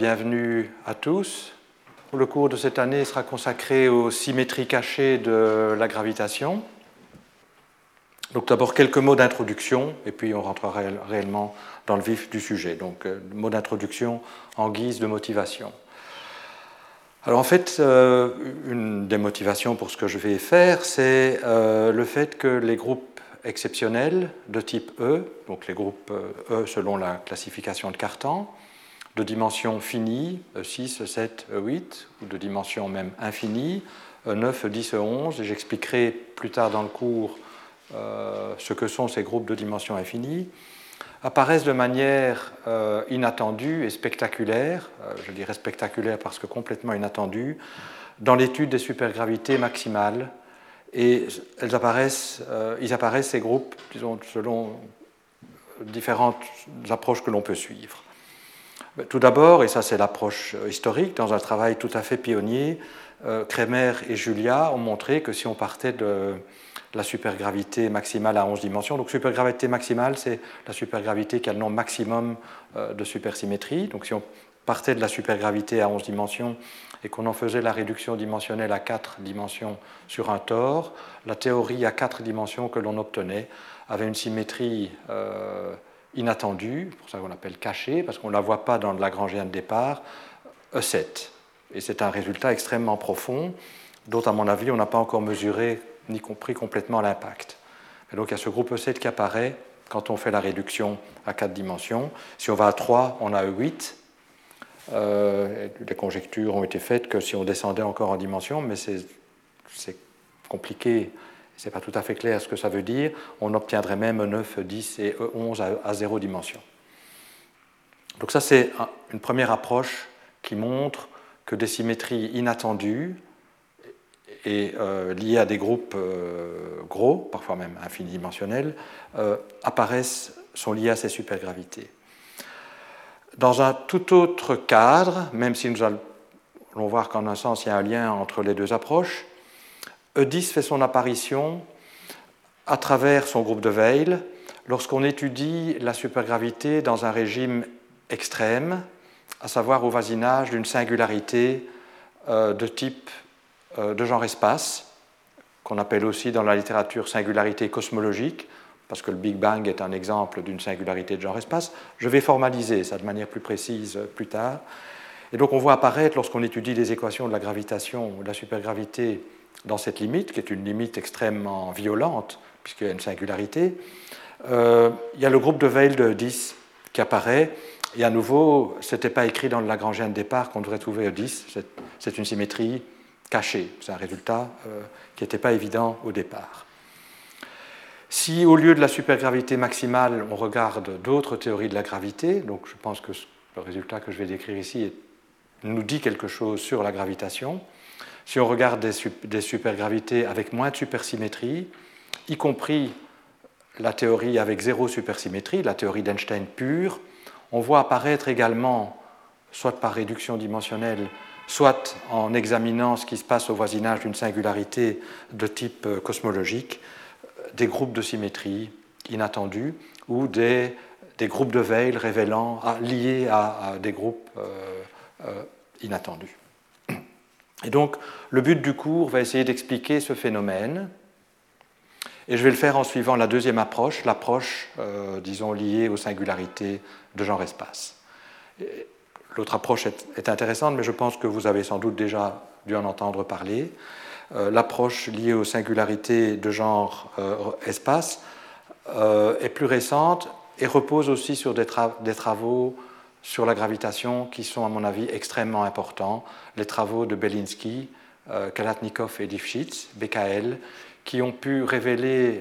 bienvenue à tous. Le cours de cette année sera consacré aux symétries cachées de la gravitation. Donc d'abord quelques mots d'introduction et puis on rentrera réellement dans le vif du sujet. Donc mots d'introduction en guise de motivation. Alors en fait, une des motivations pour ce que je vais faire, c'est le fait que les groupes exceptionnels de type E, donc les groupes E selon la classification de Cartan, de dimension finie, E6, E7, E8, ou de dimension même infinie, E9, E10, E11, et j'expliquerai plus tard dans le cours ce que sont ces groupes de dimension infinie, apparaissent de manière inattendue et spectaculaire, je dirais spectaculaire parce que complètement inattendue, dans l'étude des supergravités maximales. Et ils apparaissent, ces groupes, disons, selon différentes approches que l'on peut suivre. Tout d'abord, et ça c'est l'approche historique, dans un travail tout à fait pionnier, Kremer et Julia ont montré que si on partait de la supergravité maximale à 11 dimensions, donc supergravité maximale, c'est la supergravité qui a le nombre maximum de supersymétrie, donc si on partait de la supergravité à 11 dimensions et qu'on en faisait la réduction dimensionnelle à 4 dimensions sur un tore, la théorie à 4 dimensions que l'on obtenait avait une symétrie inattendue, pour ça qu'on l'appelle cachée, parce qu'on ne la voit pas dans le lagrangien de départ, E7. Et c'est un résultat extrêmement profond, dont à mon avis on n'a pas encore mesuré ni compris complètement l'impact. Et donc il y a ce groupe E7 qui apparaît quand on fait la réduction à 4 dimensions. Si on va à 3, on a E8. Les conjectures ont été faites que si on descendait encore en dimension, mais c'est compliqué, ce n'est pas tout à fait clair ce que ça veut dire, on obtiendrait même E9, E10 et E11 à 0 dimension. Donc ça c'est une première approche qui montre que des symétries inattendues et liées à des groupes gros, parfois même infinidimensionnels, sont liées à ces supergravités. Dans un tout autre cadre, même si nous allons voir qu'en un sens il y a un lien entre les deux approches, E10 fait son apparition à travers son groupe de Weyl lorsqu'on étudie la supergravité dans un régime extrême, à savoir au voisinage d'une singularité de type de genre espace, qu'on appelle aussi dans la littérature singularité cosmologique, parce que le Big Bang est un exemple d'une singularité de genre espace. Je vais formaliser ça de manière plus précise plus tard. Et donc on voit apparaître, lorsqu'on étudie les équations de la gravitation ou de la supergravité dans cette limite, qui est une limite extrêmement violente, puisqu'il y a une singularité, il y a le groupe de Weyl de 10 qui apparaît, et à nouveau, ce n'était pas écrit dans le lagrangien de départ qu'on devrait trouver E10, c'est une symétrie cachée, c'est un résultat qui n'était pas évident au départ. Si au lieu de la supergravité maximale, on regarde d'autres théories de la gravité, donc je pense que le résultat que je vais décrire ici nous dit quelque chose sur la gravitation. Si on regarde des supergravités avec moins de supersymétrie, y compris la théorie avec zéro supersymétrie, la théorie d'Einstein pure, on voit apparaître également, soit par réduction dimensionnelle, soit en examinant ce qui se passe au voisinage d'une singularité de type cosmologique, des groupes de symétrie inattendus ou des groupes de Weyl liés à des groupes inattendus. Et donc, le but du cours va essayer d'expliquer ce phénomène, et je vais le faire en suivant la deuxième approche, l'approche, disons, liée aux singularités de genre espace. L'autre approche est intéressante, mais je pense que vous avez sans doute déjà dû en entendre parler. L'approche liée aux singularités de genre espace est plus récente et repose aussi sur des travaux sur la gravitation qui sont, à mon avis, extrêmement importants. Les travaux de Belinsky, Kalatnikov et Lifshitz, BKL, qui ont pu révéler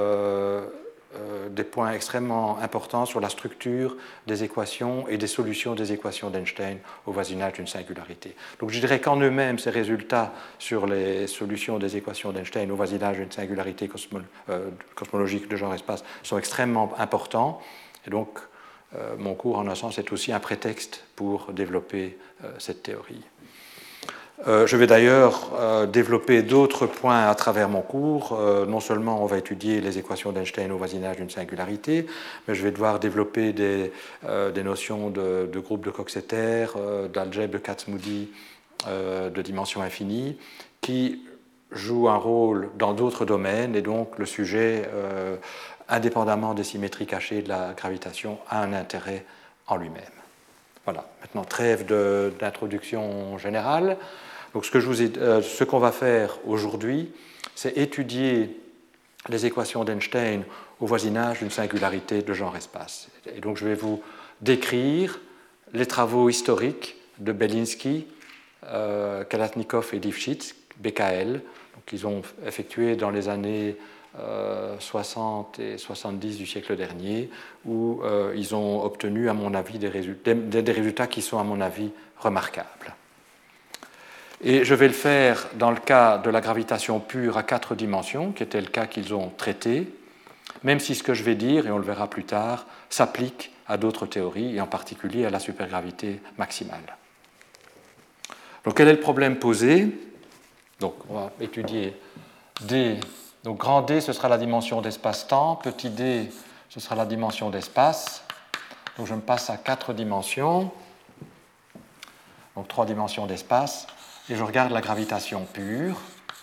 des points extrêmement importants sur la structure des équations et des solutions des équations d'Einstein au voisinage d'une singularité. Donc je dirais qu'en eux-mêmes, ces résultats sur les solutions des équations d'Einstein au voisinage d'une singularité cosmologique de genre espace sont extrêmement importants. Et donc mon cours, en un sens, est aussi un prétexte pour développer cette théorie. Je vais d'ailleurs développer d'autres points à travers mon cours. Non seulement on va étudier les équations d'Einstein au voisinage d'une singularité, mais je vais devoir développer des notions de groupe de Coxeter, d'algèbre de Kac-Moody de dimension infinie, qui jouent un rôle dans d'autres domaines, et donc le sujet, indépendamment des symétries cachées de la gravitation, a un intérêt en lui-même. Voilà, maintenant trêve d'introduction générale. Donc ce qu'on va faire aujourd'hui, c'est étudier les équations d'Einstein au voisinage d'une singularité de genre espace. Et donc je vais vous décrire les travaux historiques de Belinsky, Kalatnikov et Lifshitz, BKL, qu'ils ont effectués dans les années 60 et 70 du siècle dernier, où ils ont obtenu, à mon avis, des résultats qui sont, à mon avis, remarquables. Et je vais le faire dans le cas de la gravitation pure à 4 dimensions, qui était le cas qu'ils ont traité, même si ce que je vais dire, et on le verra plus tard, s'applique à d'autres théories, et en particulier à la supergravité maximale. Donc quel est le problème posé? Donc on va étudier D. Donc grand D, ce sera la dimension d'espace-temps, petit d, ce sera la dimension d'espace. Donc je me passe à 4 dimensions, donc 3 dimensions d'espace, et je regarde la gravitation pure,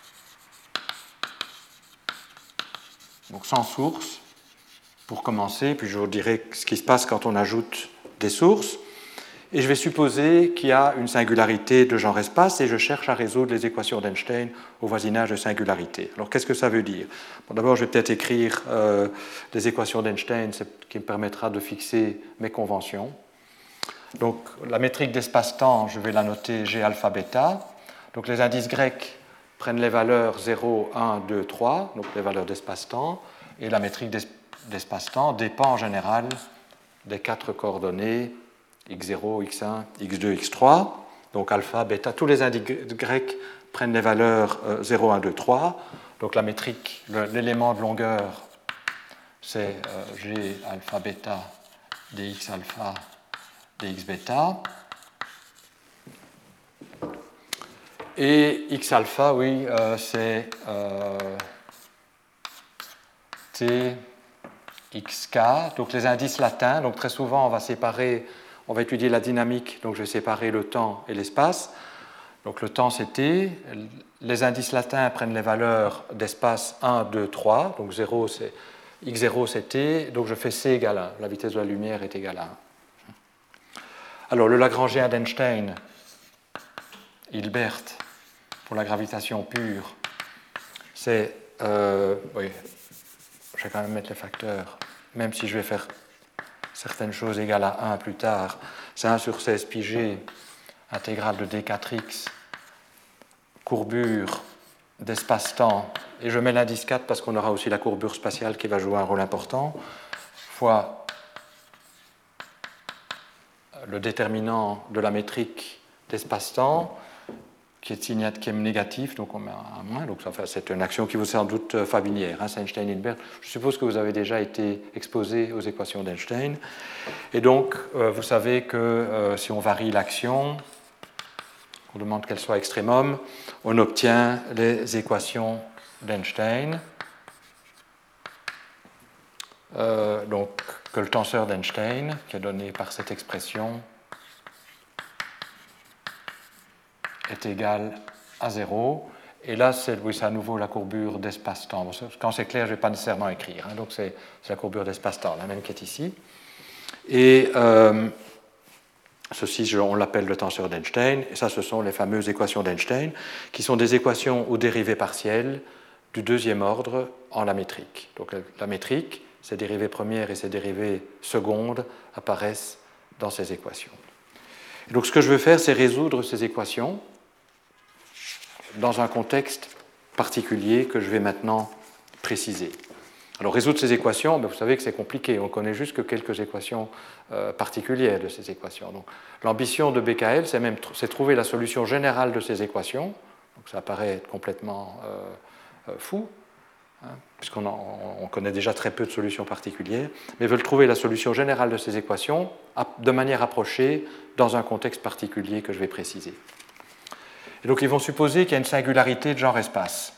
donc sans source, pour commencer, puis je vous dirai ce qui se passe quand on ajoute des sources. Et je vais supposer qu'il y a une singularité de genre espace et je cherche à résoudre les équations d'Einstein au voisinage de singularité. Alors qu'est-ce que ça veut dire? Bon, d'abord, je vais peut-être écrire les équations d'Einstein, ce qui me permettra de fixer mes conventions. Donc la métrique d'espace-temps, je vais la noter G alpha bêta. Donc les indices grecs prennent les valeurs 0, 1, 2, 3, donc les valeurs d'espace-temps, et la métrique d'espace-temps dépend en général des 4 coordonnées x0, x1, x2, x3, donc alpha, bêta, tous les indices grecs prennent les valeurs 0, 1, 2, 3, donc la métrique, l'élément de longueur, c'est G alpha bêta dx alpha dx bêta, et x alpha, oui, c'est t xk, donc les indices latins, donc très souvent on va séparer. On va étudier la dynamique, donc je vais séparer le temps et l'espace. Donc le temps c'est t, les indices latins prennent les valeurs d'espace 1, 2, 3, donc 0 c'est x0 c'est t, donc je fais c égale 1, la vitesse de la lumière est égale à 1. Alors le Lagrangien d'Einstein, Hilbert, pour la gravitation pure, c'est, oui, je vais quand même mettre les facteurs, même si je vais faire certaines choses égales à 1 plus tard, c'est 1 sur 16 pi g, intégrale de d4x, courbure d'espace-temps, et je mets l'indice 4 parce qu'on aura aussi la courbure spatiale qui va jouer un rôle important, fois le déterminant de la métrique d'espace-temps, qui est négatif, donc on met un moins. Donc c'est une action qui vous est sans doute familière, hein, c'est Einstein-Hilbert. Je suppose que vous avez déjà été exposé aux équations d'Einstein. Et donc, vous savez que si on varie l'action, on demande qu'elle soit extrémum, on obtient les équations d'Einstein. Donc, que le tenseur d'Einstein, qui est donné par cette expression, est égal à 0. Et là, c'est à nouveau la courbure d'espace-temps. Bon, quand c'est clair, je ne vais pas nécessairement écrire. Hein, donc, c'est la courbure d'espace-temps, la même qui est ici. Et ceci, on l'appelle le tenseur d'Einstein. Et ça, ce sont les fameuses équations d'Einstein, qui sont des équations aux dérivées partielles du deuxième ordre en la métrique. Donc, la métrique, ses dérivées premières et ses dérivées secondes apparaissent dans ces équations. Et donc, ce que je veux faire, c'est résoudre ces équations dans un contexte particulier que je vais maintenant préciser. Alors résoudre ces équations, vous savez que c'est compliqué, on connaît juste que quelques équations particulières de ces équations. Donc l'ambition de BKL, c'est trouver la solution générale de ces équations, donc ça paraît être complètement fou, hein, puisqu'on connaît déjà très peu de solutions particulières, mais veulent trouver la solution générale de ces équations de manière approchée dans un contexte particulier que je vais préciser. Et donc ils vont supposer qu'il y a une singularité de genre espace.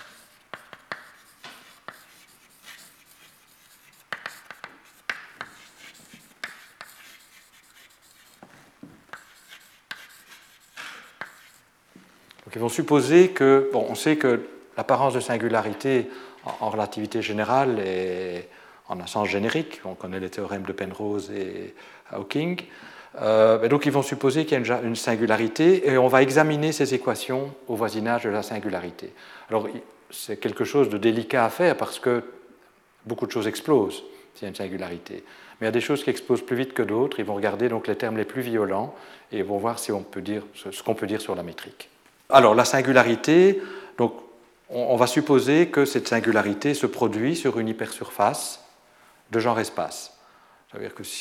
Donc ils vont supposer que, bon, on sait que l'apparence de singularité en relativité générale est en un sens générique, on connaît les théorèmes de Penrose et Hawking, donc ils vont supposer qu'il y a une singularité et on va examiner ces équations au voisinage de la singularité. Alors c'est quelque chose de délicat à faire parce que beaucoup de choses explosent s'il y a une singularité. Mais il y a des choses qui explosent plus vite que d'autres, ils vont regarder donc les termes les plus violents et ils vont voir si on peut dire, ce qu'on peut dire sur la métrique. Alors la singularité, donc, on va supposer que cette singularité se produit sur une hypersurface de genre espace. Ça veut dire que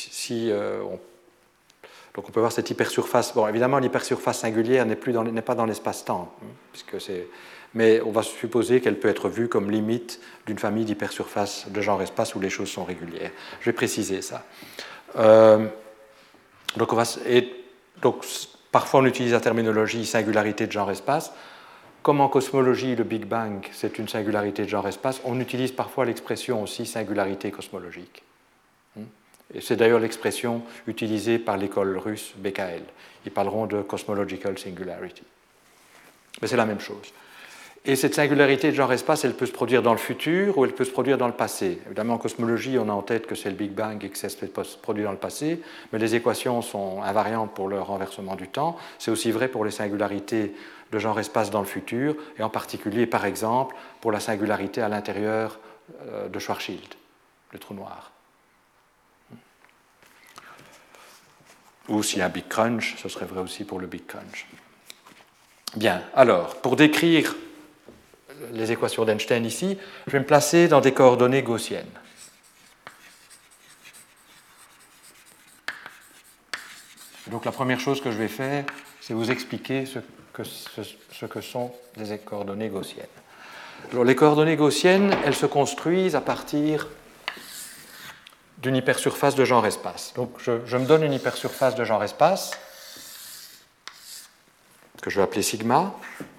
donc on peut voir cette hypersurface. Bon, évidemment, l'hypersurface singulière n'est pas dans l'espace-temps, mais on va supposer qu'elle peut être vue comme limite d'une famille d'hypersurfaces de genre espace où les choses sont régulières. Je vais préciser ça. Donc, parfois, on utilise la terminologie singularité de genre espace. Comme en cosmologie, le Big Bang, c'est une singularité de genre espace, on utilise parfois l'expression aussi singularité cosmologique. Et c'est d'ailleurs l'expression utilisée par l'école russe BKL. Ils parleront de cosmological singularity. Mais c'est la même chose. Et cette singularité de genre espace, elle peut se produire dans le futur ou elle peut se produire dans le passé. Évidemment, en cosmologie, on a en tête que c'est le Big Bang et que ça se produit dans le passé, mais les équations sont invariantes pour le renversement du temps. C'est aussi vrai pour les singularités de genre espace dans le futur, et en particulier, par exemple, pour la singularité à l'intérieur de Schwarzschild, le trou noir. Ou s'il y a un Big Crunch, ce serait vrai aussi pour le Big Crunch. Bien, alors, pour décrire les équations d'Einstein ici, je vais me placer dans des coordonnées gaussiennes. Donc la première chose que je vais faire, c'est vous expliquer ce que sont les coordonnées gaussiennes. Alors, les coordonnées gaussiennes, elles se construisent à partir d'une hypersurface de genre espace. Donc je me donne une hypersurface de genre espace, que je vais appeler sigma,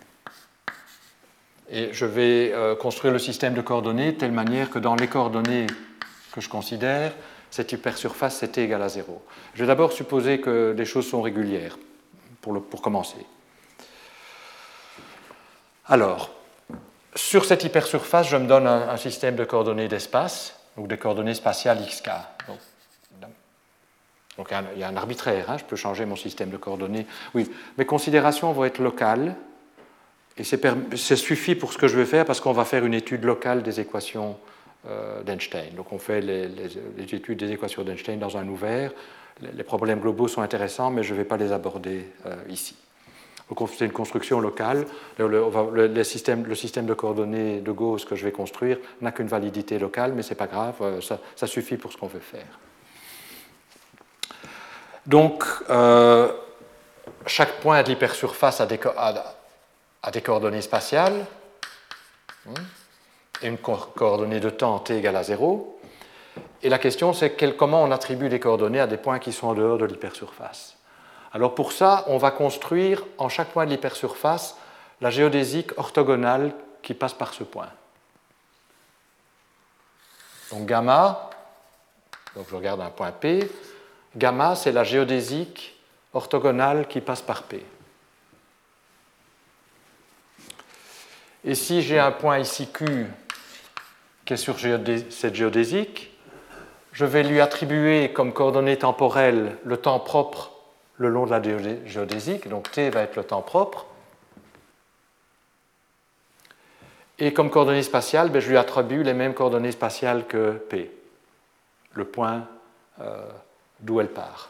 et je vais construire le système de coordonnées de telle manière que dans les coordonnées que je considère, cette hypersurface c'est t égale à 0. Je vais d'abord supposer que les choses sont régulières, pour commencer. Alors, sur cette hypersurface, je me donne un système de coordonnées d'espace, donc des coordonnées spatiales xk. Donc il y a un arbitraire, hein, je peux changer mon système de coordonnées. Oui, mes considérations vont être locales, et ça suffit pour ce que je veux faire, parce qu'on va faire une étude locale des équations d'Einstein. Donc on fait les études des équations d'Einstein dans un ouvert. Les problèmes globaux sont intéressants, mais je ne vais pas les aborder ici. Donc c'est une construction locale. Le système de coordonnées de Gauss que je vais construire n'a qu'une validité locale, mais ce n'est pas grave, ça suffit pour ce qu'on veut faire. Donc, chaque point de l'hypersurface a des coordonnées spatiales, et une coordonnée de temps t égale à 0. Et la question, c'est comment on attribue les coordonnées à des points qui sont en dehors de l'hypersurface. Alors pour ça, on va construire en chaque point de l'hypersurface la géodésique orthogonale qui passe par ce point. Donc gamma, donc je regarde un point P, gamma c'est la géodésique orthogonale qui passe par P. Et si j'ai un point ici Q qui est sur cette géodésique, je vais lui attribuer comme coordonnée temporelle le temps propre le long de la géodésique, donc T va être le temps propre. Et comme coordonnée spatiale, je lui attribue les mêmes coordonnées spatiales que P, le point d'où elle part.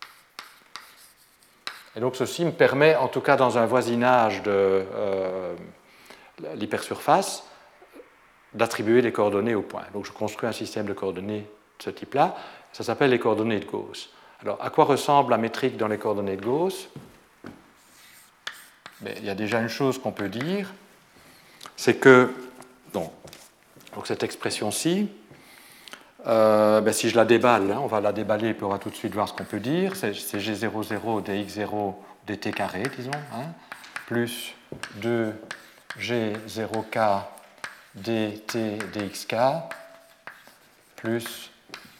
Et donc ceci me permet, en tout cas dans un voisinage de l'hypersurface, d'attribuer les coordonnées au point. Donc je construis un système de coordonnées de ce type-là, ça s'appelle les coordonnées de Gauss. Alors, à quoi ressemble la métrique dans les coordonnées de Gauss? Il y a déjà une chose qu'on peut dire, c'est que, donc cette expression-ci, si je la déballe, on va la déballer et puis on va tout de suite voir ce qu'on peut dire, c'est G00 dx0 dt carré, disons. plus 2G0K dt dxk plus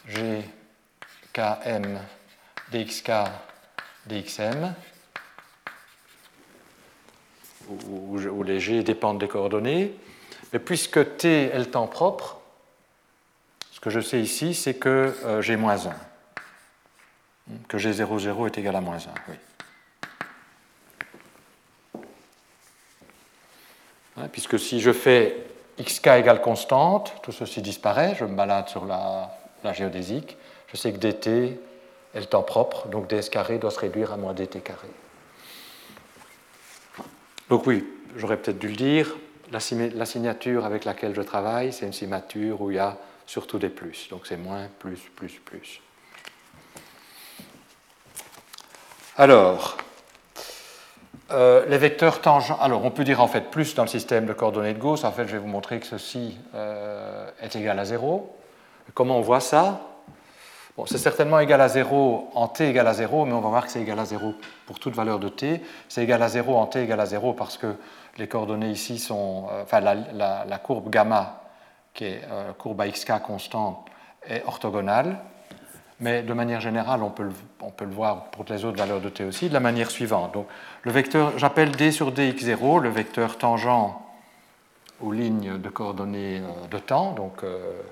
GKM dxk dxm, où les G dépendent des coordonnées. Mais puisque T est le temps propre, ce que je sais ici, c'est que G-1, que G00 est égal à -1. Oui. Puisque si je fais xk égale constante, tout ceci disparaît, je me balade sur la géodésique, je sais que dt est le temps propre, donc ds carré doit se réduire à moins dt carré. Donc oui, j'aurais peut-être dû le dire, la signature avec laquelle je travaille, c'est une signature où il y a surtout des plus, donc c'est moins, plus, plus, plus. Alors, les vecteurs tangents. Alors, on peut dire en fait plus dans le système de coordonnées de Gauss. En fait, je vais vous montrer que ceci est égal à 0. Comment on voit ça? Bon, c'est certainement égal à 0 en t égale à 0, mais on va voir que c'est égal à 0 pour toute valeur de t. C'est égal à 0 en t égale à 0 parce que les coordonnées ici sont. Enfin, la courbe gamma, qui est courbe à xk constante, est orthogonale. Mais de manière générale, on peut le voir pour les autres valeurs de t aussi, de la manière suivante. Donc, le vecteur, j'appelle d sur dx0 le vecteur tangent aux lignes de coordonnées de temps, donc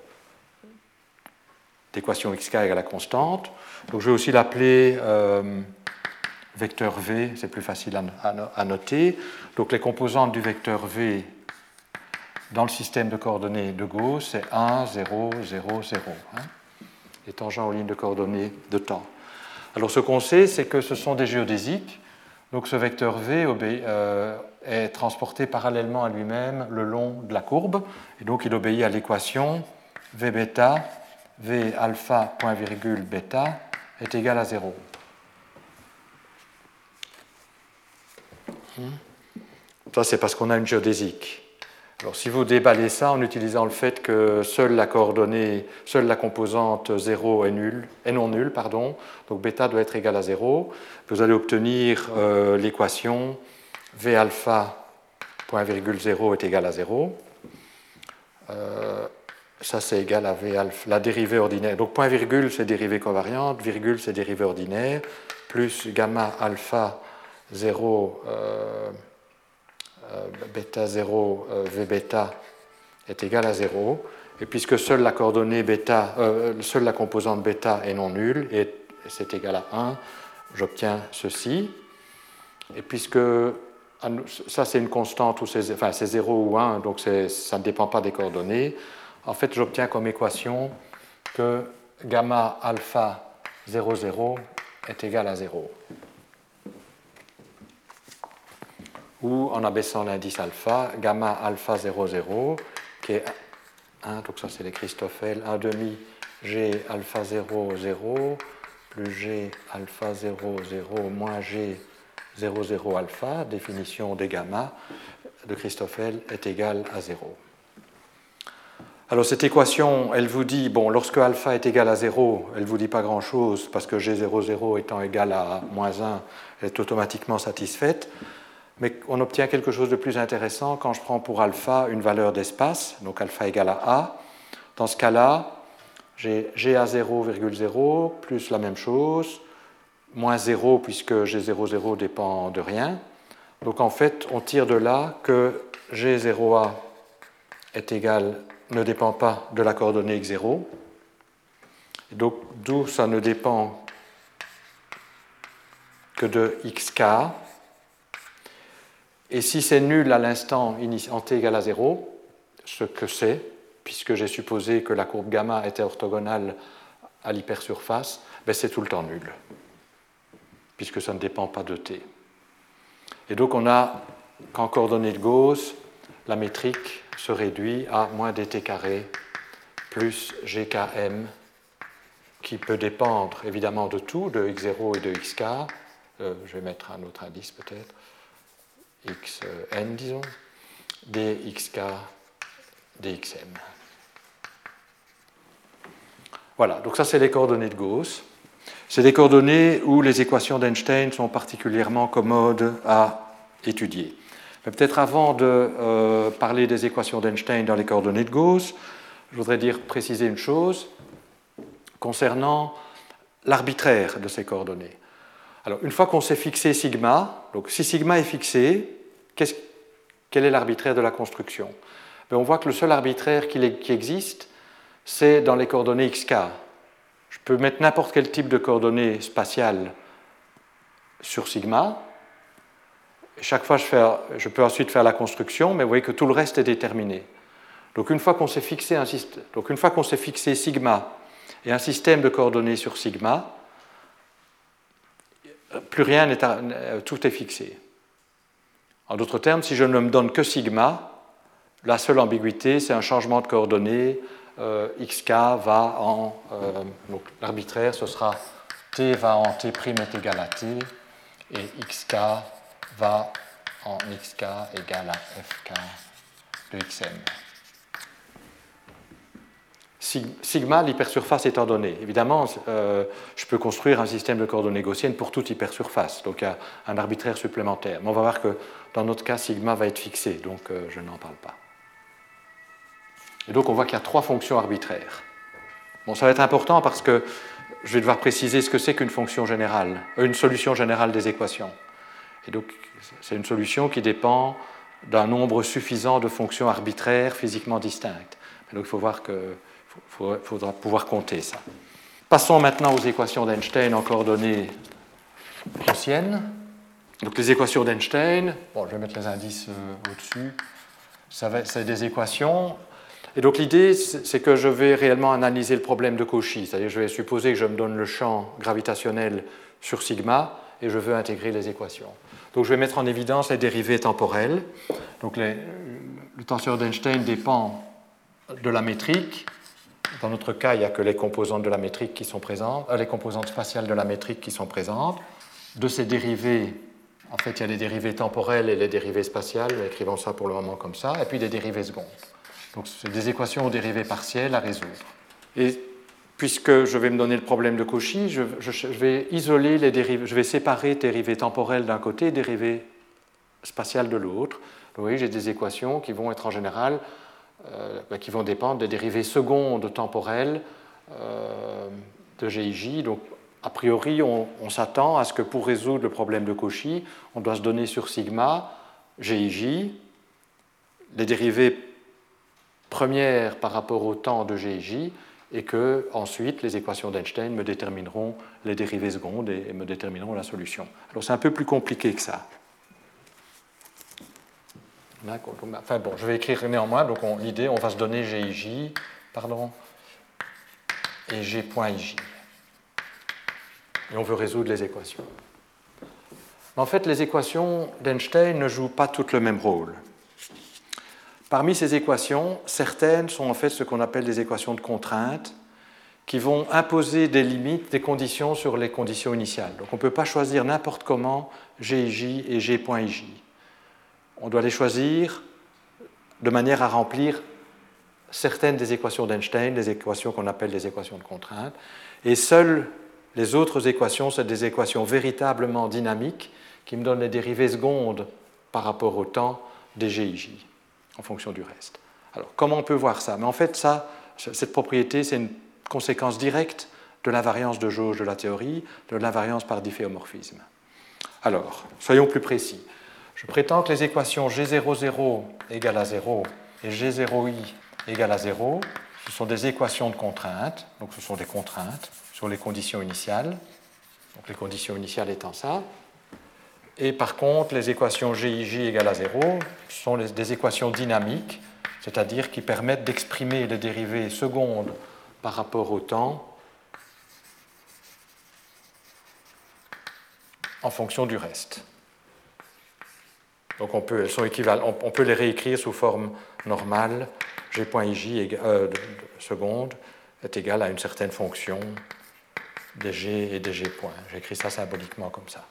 d'équation xk égale à constante. Donc, je vais aussi l'appeler vecteur v, c'est plus facile à noter. Donc, les composantes du vecteur v dans le système de coordonnées de Gauss, c'est 1, 0, 0, 0. Les tangents aux lignes de coordonnées de temps. Alors ce qu'on sait, c'est que ce sont des géodésiques. Donc ce vecteur V est transporté parallèlement à lui-même le long de la courbe. Et donc il obéit à l'équation V bêta, V alpha point virgule bêta est égal à 0. Ça c'est parce qu'on a une géodésique. Alors, si vous déballez ça en utilisant le fait que seule la composante 0 est non nulle, donc bêta doit être égal à 0, vous allez obtenir l'équation V alpha point virgule 0 est égal à 0. Ça, c'est égal à V alpha, la dérivée ordinaire. Donc, point virgule, c'est dérivée covariante, virgule, c'est dérivée ordinaire, plus gamma alpha 0 bêta 0 V bêta est égal à 0, et puisque seule la coordonnée bêta, seule la composante bêta est non nulle, et c'est égal à 1, j'obtiens ceci. Et puisque ça c'est une constante, où c'est 0 ou 1, donc ça ne dépend pas des coordonnées, en fait j'obtiens comme équation que gamma alpha 0, 0 est égal à 0. Ou en abaissant l'indice alpha, gamma alpha 0, 0, qui est 1, donc ça c'est les Christoffel, 1 demi G alpha 0, 0, plus G alpha 0, 0, moins G 0, 0 alpha, définition des gamma de Christoffel est égale à 0. Alors cette équation, elle vous dit, bon, lorsque alpha est égal à 0, elle ne vous dit pas grand-chose, parce que G0, 0 étant égal à moins 1, elle est automatiquement satisfaite. Mais on obtient quelque chose de plus intéressant quand je prends pour alpha une valeur d'espace, donc alpha égale à A. Dans ce cas-là, j'ai GA0,0 plus la même chose, moins 0 puisque G00 dépend de rien. Donc en fait, on tire de là que G0A est égal, ne dépend pas de la coordonnée x0. Et donc d'où ça ne dépend que de xk. Et si c'est nul à l'instant en t égale à 0, ce que c'est, puisque j'ai supposé que la courbe gamma était orthogonale à l'hypersurface, ben c'est tout le temps nul, puisque ça ne dépend pas de t. Et donc on a qu'en coordonnées de Gauss, la métrique se réduit à moins dt carré plus gkm, qui peut dépendre évidemment de tout, de x0 et de xk. Je vais mettre un autre indice peut-être. xn, disons, dxk, dxm. Voilà, donc ça c'est les coordonnées de Gauss. C'est des coordonnées où les équations d'Einstein sont particulièrement commodes à étudier. Mais peut-être avant de parler des équations d'Einstein dans les coordonnées de Gauss, je voudrais préciser une chose concernant l'arbitraire de ces coordonnées. Alors, une fois qu'on s'est fixé sigma, donc si sigma est fixé, quel est l'arbitraire de la construction? Ben, on voit que le seul arbitraire qui existe, c'est dans les coordonnées xk. Je peux mettre n'importe quel type de coordonnées spatiales sur sigma. Chaque fois, je peux ensuite faire la construction, mais vous voyez que tout le reste est déterminé. Donc, une fois qu'on s'est fixé sigma et un système de coordonnées sur sigma, plus rien tout est fixé. En d'autres termes, si je ne me donne que sigma, la seule ambiguïté, c'est un changement de coordonnées. Xk va en... donc l'arbitraire, ce sera t va en t' est égal à t, et xk va en xk égale à fk de xm. Sigma, l'hypersurface étant donnée. Évidemment, je peux construire un système de coordonnées gaussiennes pour toute hypersurface, donc il y a un arbitraire supplémentaire. Mais on va voir que dans notre cas, sigma va être fixé, donc je n'en parle pas. Et donc on voit qu'il y a 3 fonctions arbitraires. Bon, ça va être important parce que je vais devoir préciser ce que c'est qu'une fonction générale, une solution générale des équations. Et donc c'est une solution qui dépend d'un nombre suffisant de fonctions arbitraires physiquement distinctes. Et donc il faudra pouvoir compter ça. Passons maintenant aux équations d'Einstein en coordonnées gaussiennes. Donc les équations d'Einstein, bon, je vais mettre les indices au-dessus, c'est des équations. Et donc l'idée, c'est que je vais réellement analyser le problème de Cauchy, c'est-à-dire je vais supposer que je me donne le champ gravitationnel sur sigma et je veux intégrer les équations. Donc je vais mettre en évidence les dérivées temporelles. Donc le tenseur d'Einstein dépend de la métrique. Dans notre cas, il n'y a que les composantes de la métrique qui sont présentes, les composantes spatiales de la métrique qui sont présentes. De ces dérivées, en fait, il y a les dérivées temporelles et les dérivées spatiales, écrivons ça pour le moment comme ça, et puis des dérivées secondes. Donc, c'est des équations aux dérivées partielles à résoudre. Et puisque je vais me donner le problème de Cauchy, je vais isoler les dérivées, je vais séparer dérivées temporelles d'un côté et dérivées spatiales de l'autre. Vous voyez, j'ai des équations qui vont être en général, qui vont dépendre des dérivées secondes temporelles de GIJ. Donc, a priori, on s'attend à ce que pour résoudre le problème de Cauchy, on doit se donner sur sigma, GIJ, les dérivées premières par rapport au temps de GIJ, et que ensuite les équations d'Einstein me détermineront les dérivées secondes et me détermineront la solution. Alors c'est un peu plus compliqué que ça. Enfin bon, je vais écrire néanmoins, donc l'idée, on va se donner GIJ, et G.IJ. Et on veut résoudre les équations. En fait, les équations d'Einstein ne jouent pas toutes le même rôle. Parmi ces équations, certaines sont en fait ce qu'on appelle des équations de contrainte, qui vont imposer des limites, des conditions sur les conditions initiales. Donc on ne peut pas choisir n'importe comment GIJ et G.IJ. On doit les choisir de manière à remplir certaines des équations d'Einstein, des équations qu'on appelle des équations de contrainte, et seules les autres équations, c'est des équations véritablement dynamiques qui me donnent les dérivées secondes par rapport au temps des GIJ, en fonction du reste. Alors, comment on peut voir ça? Mais en fait, cette propriété, c'est une conséquence directe de l'invariance de jauge de la théorie, de l'invariance par difféomorphisme. Alors, soyons plus précis. Je prétends que les équations G00 égale à 0 et G0i égale à 0, ce sont des équations de contrainte, donc ce sont des contraintes sur les conditions initiales, donc les conditions initiales étant ça. Et par contre, les équations GIJ égale à 0 sont des équations dynamiques, c'est-à-dire qui permettent d'exprimer les dérivées secondes par rapport au temps en fonction du reste. Donc elles sont équivalentes, on peut les réécrire sous forme normale, G.IJ seconde est égal à une certaine fonction des G et des G points. J'écris ça symboliquement comme ça.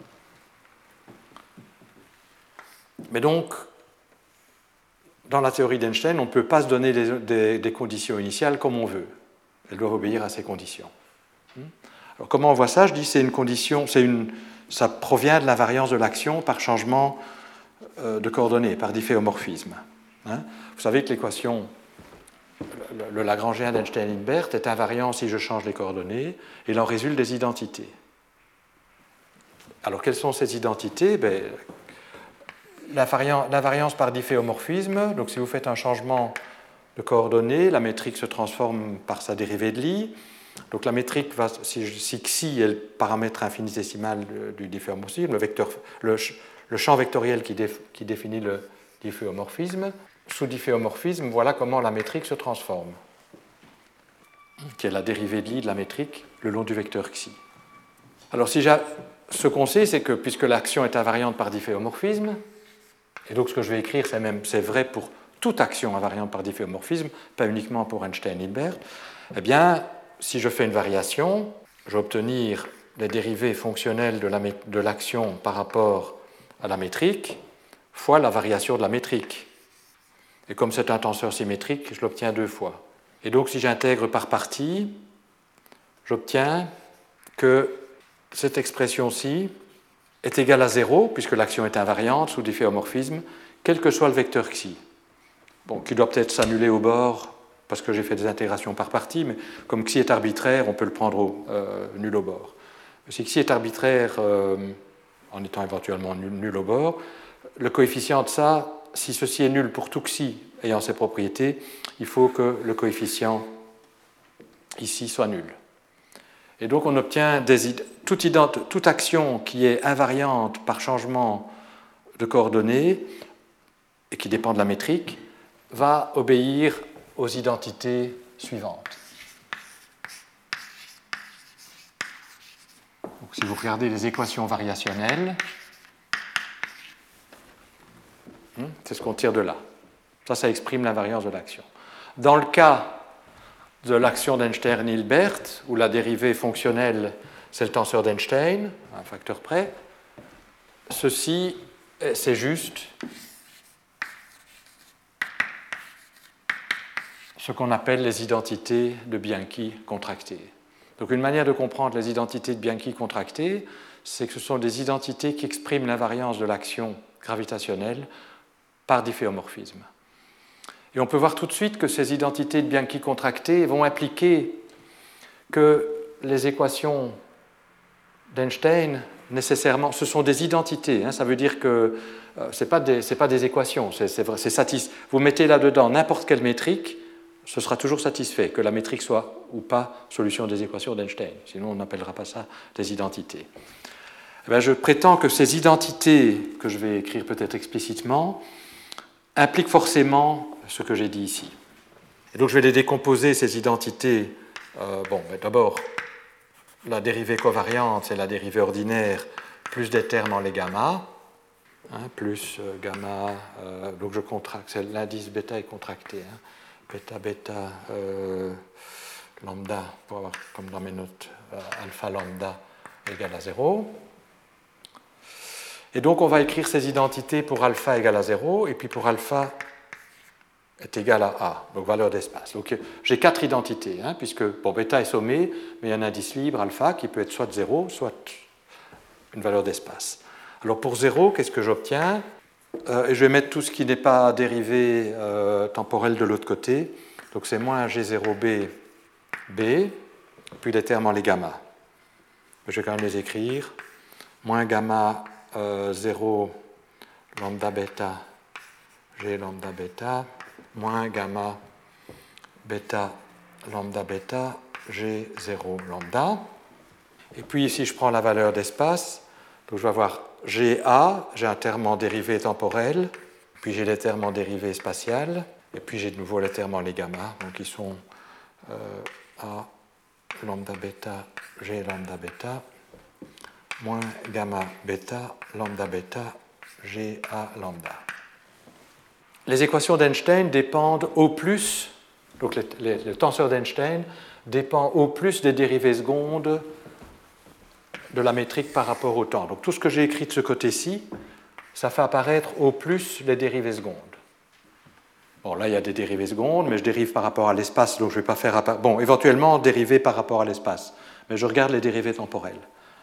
Mais donc, dans la théorie d'Einstein, on ne peut pas se donner des conditions initiales comme on veut. Elles doivent obéir à ces conditions. Alors, comment on voit ça? Je dis c'est une condition, ça provient de l'invariance de l'action par changement de coordonnées par difféomorphisme. Hein. Vous savez que l'équation, le Lagrangien d'Einstein-Hilbert est invariant si je change les coordonnées, et il en résulte des identités. Alors, quelles sont ces identités? L'invariance par difféomorphisme, donc si vous faites un changement de coordonnées, la métrique se transforme par sa dérivée de Lie. Donc la métrique va, si xi est le paramètre infinitésimal du difféomorphisme, le champ vectoriel qui définit le difféomorphisme, sous difféomorphisme, voilà comment la métrique se transforme, qui est la dérivée de Lie de la métrique le long du vecteur xi. Alors ce qu'on sait, c'est que puisque l'action est invariante par difféomorphisme, et donc ce que je vais écrire, c'est vrai pour toute action invariante par difféomorphisme, pas uniquement pour Einstein-Hilbert, eh bien, si je fais une variation, je vais obtenir les dérivées fonctionnelles de l'action par rapport à la métrique fois la variation de la métrique. Et comme c'est un tenseur symétrique, je l'obtiens 2 fois. Et donc, si j'intègre par partie, j'obtiens que cette expression-ci est égale à 0, puisque l'action est invariante sous difféomorphisme, quel que soit le vecteur xi. Bon, qui doit peut-être s'annuler au bord, parce que j'ai fait des intégrations par partie, mais comme xi est arbitraire, on peut le prendre nul au bord. Si xi est arbitraire, en étant éventuellement nul au bord, le coefficient de ça, si ceci est nul pour tout xi ayant ces propriétés, il faut que le coefficient ici soit nul. Et donc on obtient toute action qui est invariante par changement de coordonnées et qui dépend de la métrique va obéir aux identités suivantes. Donc, si vous regardez les équations variationnelles, c'est ce qu'on tire de là. Ça exprime l'invariance de l'action. Dans le cas de l'action d'Einstein-Hilbert, où la dérivée fonctionnelle, c'est le tenseur d'Einstein, à un facteur près, ceci, c'est juste ce qu'on appelle les identités de Bianchi contractées. Donc une manière de comprendre les identités de Bianchi contractées, c'est que ce sont des identités qui expriment l'invariance de l'action gravitationnelle par difféomorphisme. Et on peut voir tout de suite que ces identités de Bianchi contractées vont impliquer que les équations d'Einstein, nécessairement, ce sont des identités. Ça veut dire que ce n'est pas des équations. Vous mettez là-dedans n'importe quelle métrique, ce sera toujours satisfait, que la métrique soit ou pas solution des équations d'Einstein. Sinon, on n'appellera pas ça des identités. Je prétends que ces identités, que je vais écrire peut-être explicitement, impliquent forcément ce que j'ai dit ici. Et donc je vais les décomposer, ces identités. D'abord, la dérivée covariante, c'est la dérivée ordinaire, plus des termes en les gamma, plus gamma, donc je contracte, c'est l'indice bêta est contracté, bêta, lambda, pour avoir comme dans mes notes, alpha lambda égale à 0. Et donc on va écrire ces identités pour alpha égale à 0, et puis pour alpha est égal à A, donc valeur d'espace. Donc j'ai 4 identités, puisque bêta est sommé, mais il y a un indice libre, alpha, qui peut être soit 0, soit une valeur d'espace. Alors pour 0, qu'est-ce que j'obtiens? Et je vais mettre tout ce qui n'est pas dérivée temporelle de l'autre côté. Donc c'est moins G0B, B, puis les termes en les gamma. Je vais quand même les écrire. Moins gamma 0 lambda bêta, G lambda bêta, moins gamma bêta lambda bêta, G0 lambda. Et puis ici, je prends la valeur d'espace. Donc je vais avoir GA, j'ai un terme en dérivée temporelle, puis j'ai les termes en dérivée spatiale, et puis j'ai de nouveau les termes en les gamma, donc ils sont A lambda bêta, G lambda bêta, moins gamma bêta, lambda bêta, GA lambda. Les équations d'Einstein dépendent au plus, donc le tenseur d'Einstein dépend au plus des dérivées secondes de la métrique par rapport au temps. Donc tout ce que j'ai écrit de ce côté-ci, ça fait apparaître au plus les dérivées secondes. Bon, là, il y a des dérivées secondes, mais je dérive par rapport à l'espace, donc je ne vais pas faire... éventuellement, dériver par rapport à l'espace, mais je regarde les dérivées temporelles.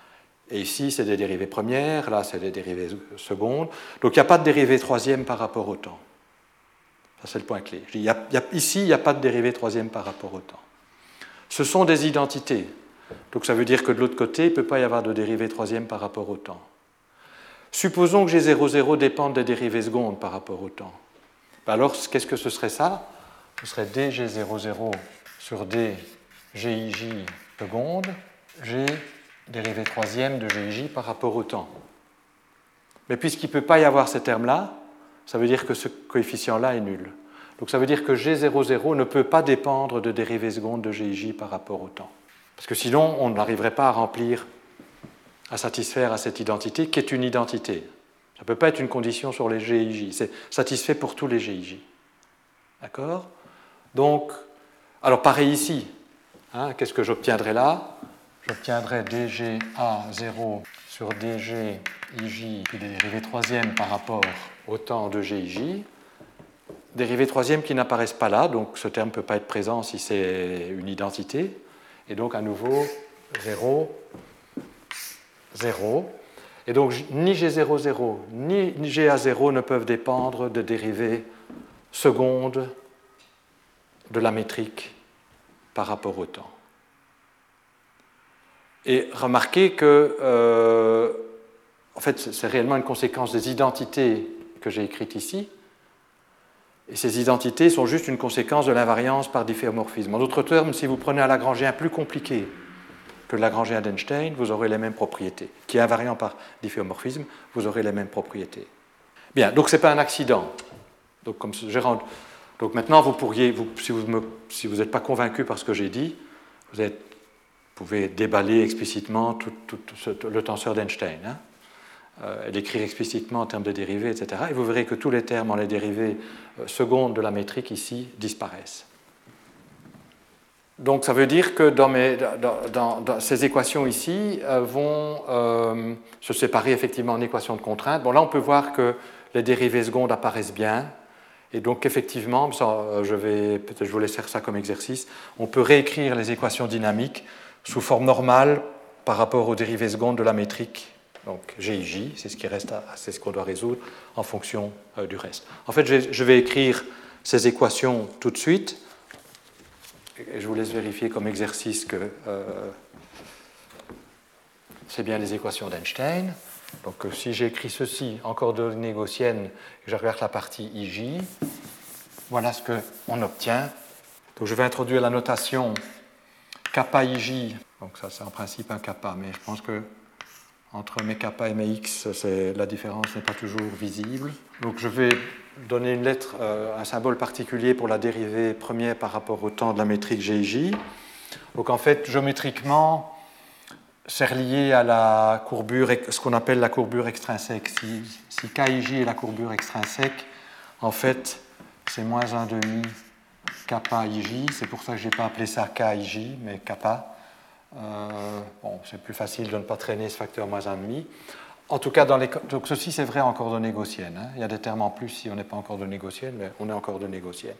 Et ici, c'est des dérivées premières, là, c'est des dérivées secondes. Donc, il n'y a pas de dérivée troisième par rapport au temps. Ça, c'est le point clé. Ici, il n'y a pas de dérivée troisième par rapport au temps. Ce sont des identités. Donc, ça veut dire que de l'autre côté, il ne peut pas y avoir de dérivée troisième par rapport au temps. Supposons que G00 dépende des dérivées secondes par rapport au temps. Alors, qu'est-ce que ce serait ça? Ce serait dG00 sur dGij seconde, G dérivée troisième de GIJ par rapport au temps. Mais puisqu'il ne peut pas y avoir ces termes-là, ça veut dire que ce coefficient-là est nul. Donc ça veut dire que G00 ne peut pas dépendre de dérivée seconde de GIJ par rapport au temps. Parce que sinon, on n'arriverait pas à remplir, à satisfaire à cette identité qui est une identité. Ça ne peut pas être une condition sur les GIJ. C'est satisfait pour tous les GIJ. D'accord? Donc, alors pareil ici. Hein, qu'est-ce que j'obtiendrai là? J'obtiendrai dGA0 sur dGij, puis des dérivées troisièmes par rapport au temps de GIJ. Dérivées troisièmes qui n'apparaissent pas là, donc ce terme ne peut pas être présent si c'est une identité. Et donc à nouveau, 0, 0. Et donc ni G00 ni GA0 ne peuvent dépendre de dérivées secondes de la métrique par rapport au temps. Et remarquez que, en fait, c'est réellement une conséquence des identités que j'ai écrites ici. Et ces identités sont juste une conséquence de l'invariance par difféomorphisme. En d'autres termes, si vous prenez un Lagrangien plus compliqué que le Lagrangien d'Einstein, vous aurez les mêmes propriétés. Qui est invariant par difféomorphisme, vous aurez les mêmes propriétés. Bien, donc ce n'est pas un accident. Donc, donc maintenant, vous pourriez, si vous n'êtes pas convaincu par ce que j'ai dit, vous pouvez déballer explicitement tout le tenseur d'Einstein, hein, et l'écrire explicitement en termes de dérivées, etc. Et vous verrez que tous les termes en les dérivées secondes de la métrique ici disparaissent. Donc ça veut dire que dans ces équations ici vont se séparer effectivement en équations de contrainte. Bon, là, on peut voir que les dérivées secondes apparaissent bien. Et donc effectivement, je vous laisse faire ça comme exercice, on peut réécrire les équations dynamiques sous forme normale par rapport aux dérivées secondes de la métrique, donc GIJ, c'est ce qui reste, c'est ce qu'on doit résoudre en fonction du reste. En fait, je vais écrire ces équations tout de suite, et je vous laisse vérifier comme exercice que c'est bien les équations d'Einstein. Donc si j'écris ceci en coordonnées gaussiennes, et je regarde la partie IJ, voilà ce qu'on obtient. Donc je vais introduire la notation kappa IJ, donc ça c'est en principe un kappa, mais je pense que entre mes kappa et mes x, la différence n'est pas toujours visible. Donc je vais donner une lettre, un symbole particulier pour la dérivée première par rapport au temps de la métrique GIJ. Donc en fait, géométriquement, c'est relié à la courbure, ce qu'on appelle la courbure extrinsèque. Si KIJ est la courbure extrinsèque, en fait, c'est moins 1,5 kappa IJ. C'est pour ça que je n'ai pas appelé ça KIJ, mais kappa. Bon, c'est plus facile de ne pas traîner ce facteur moins 1,5. En tout cas, donc ceci c'est vrai en coordonnées gaussiennes. Hein. Il y a des termes en plus si on n'est pas en coordonnées gaussiennes, mais on est en coordonnées gaussiennes.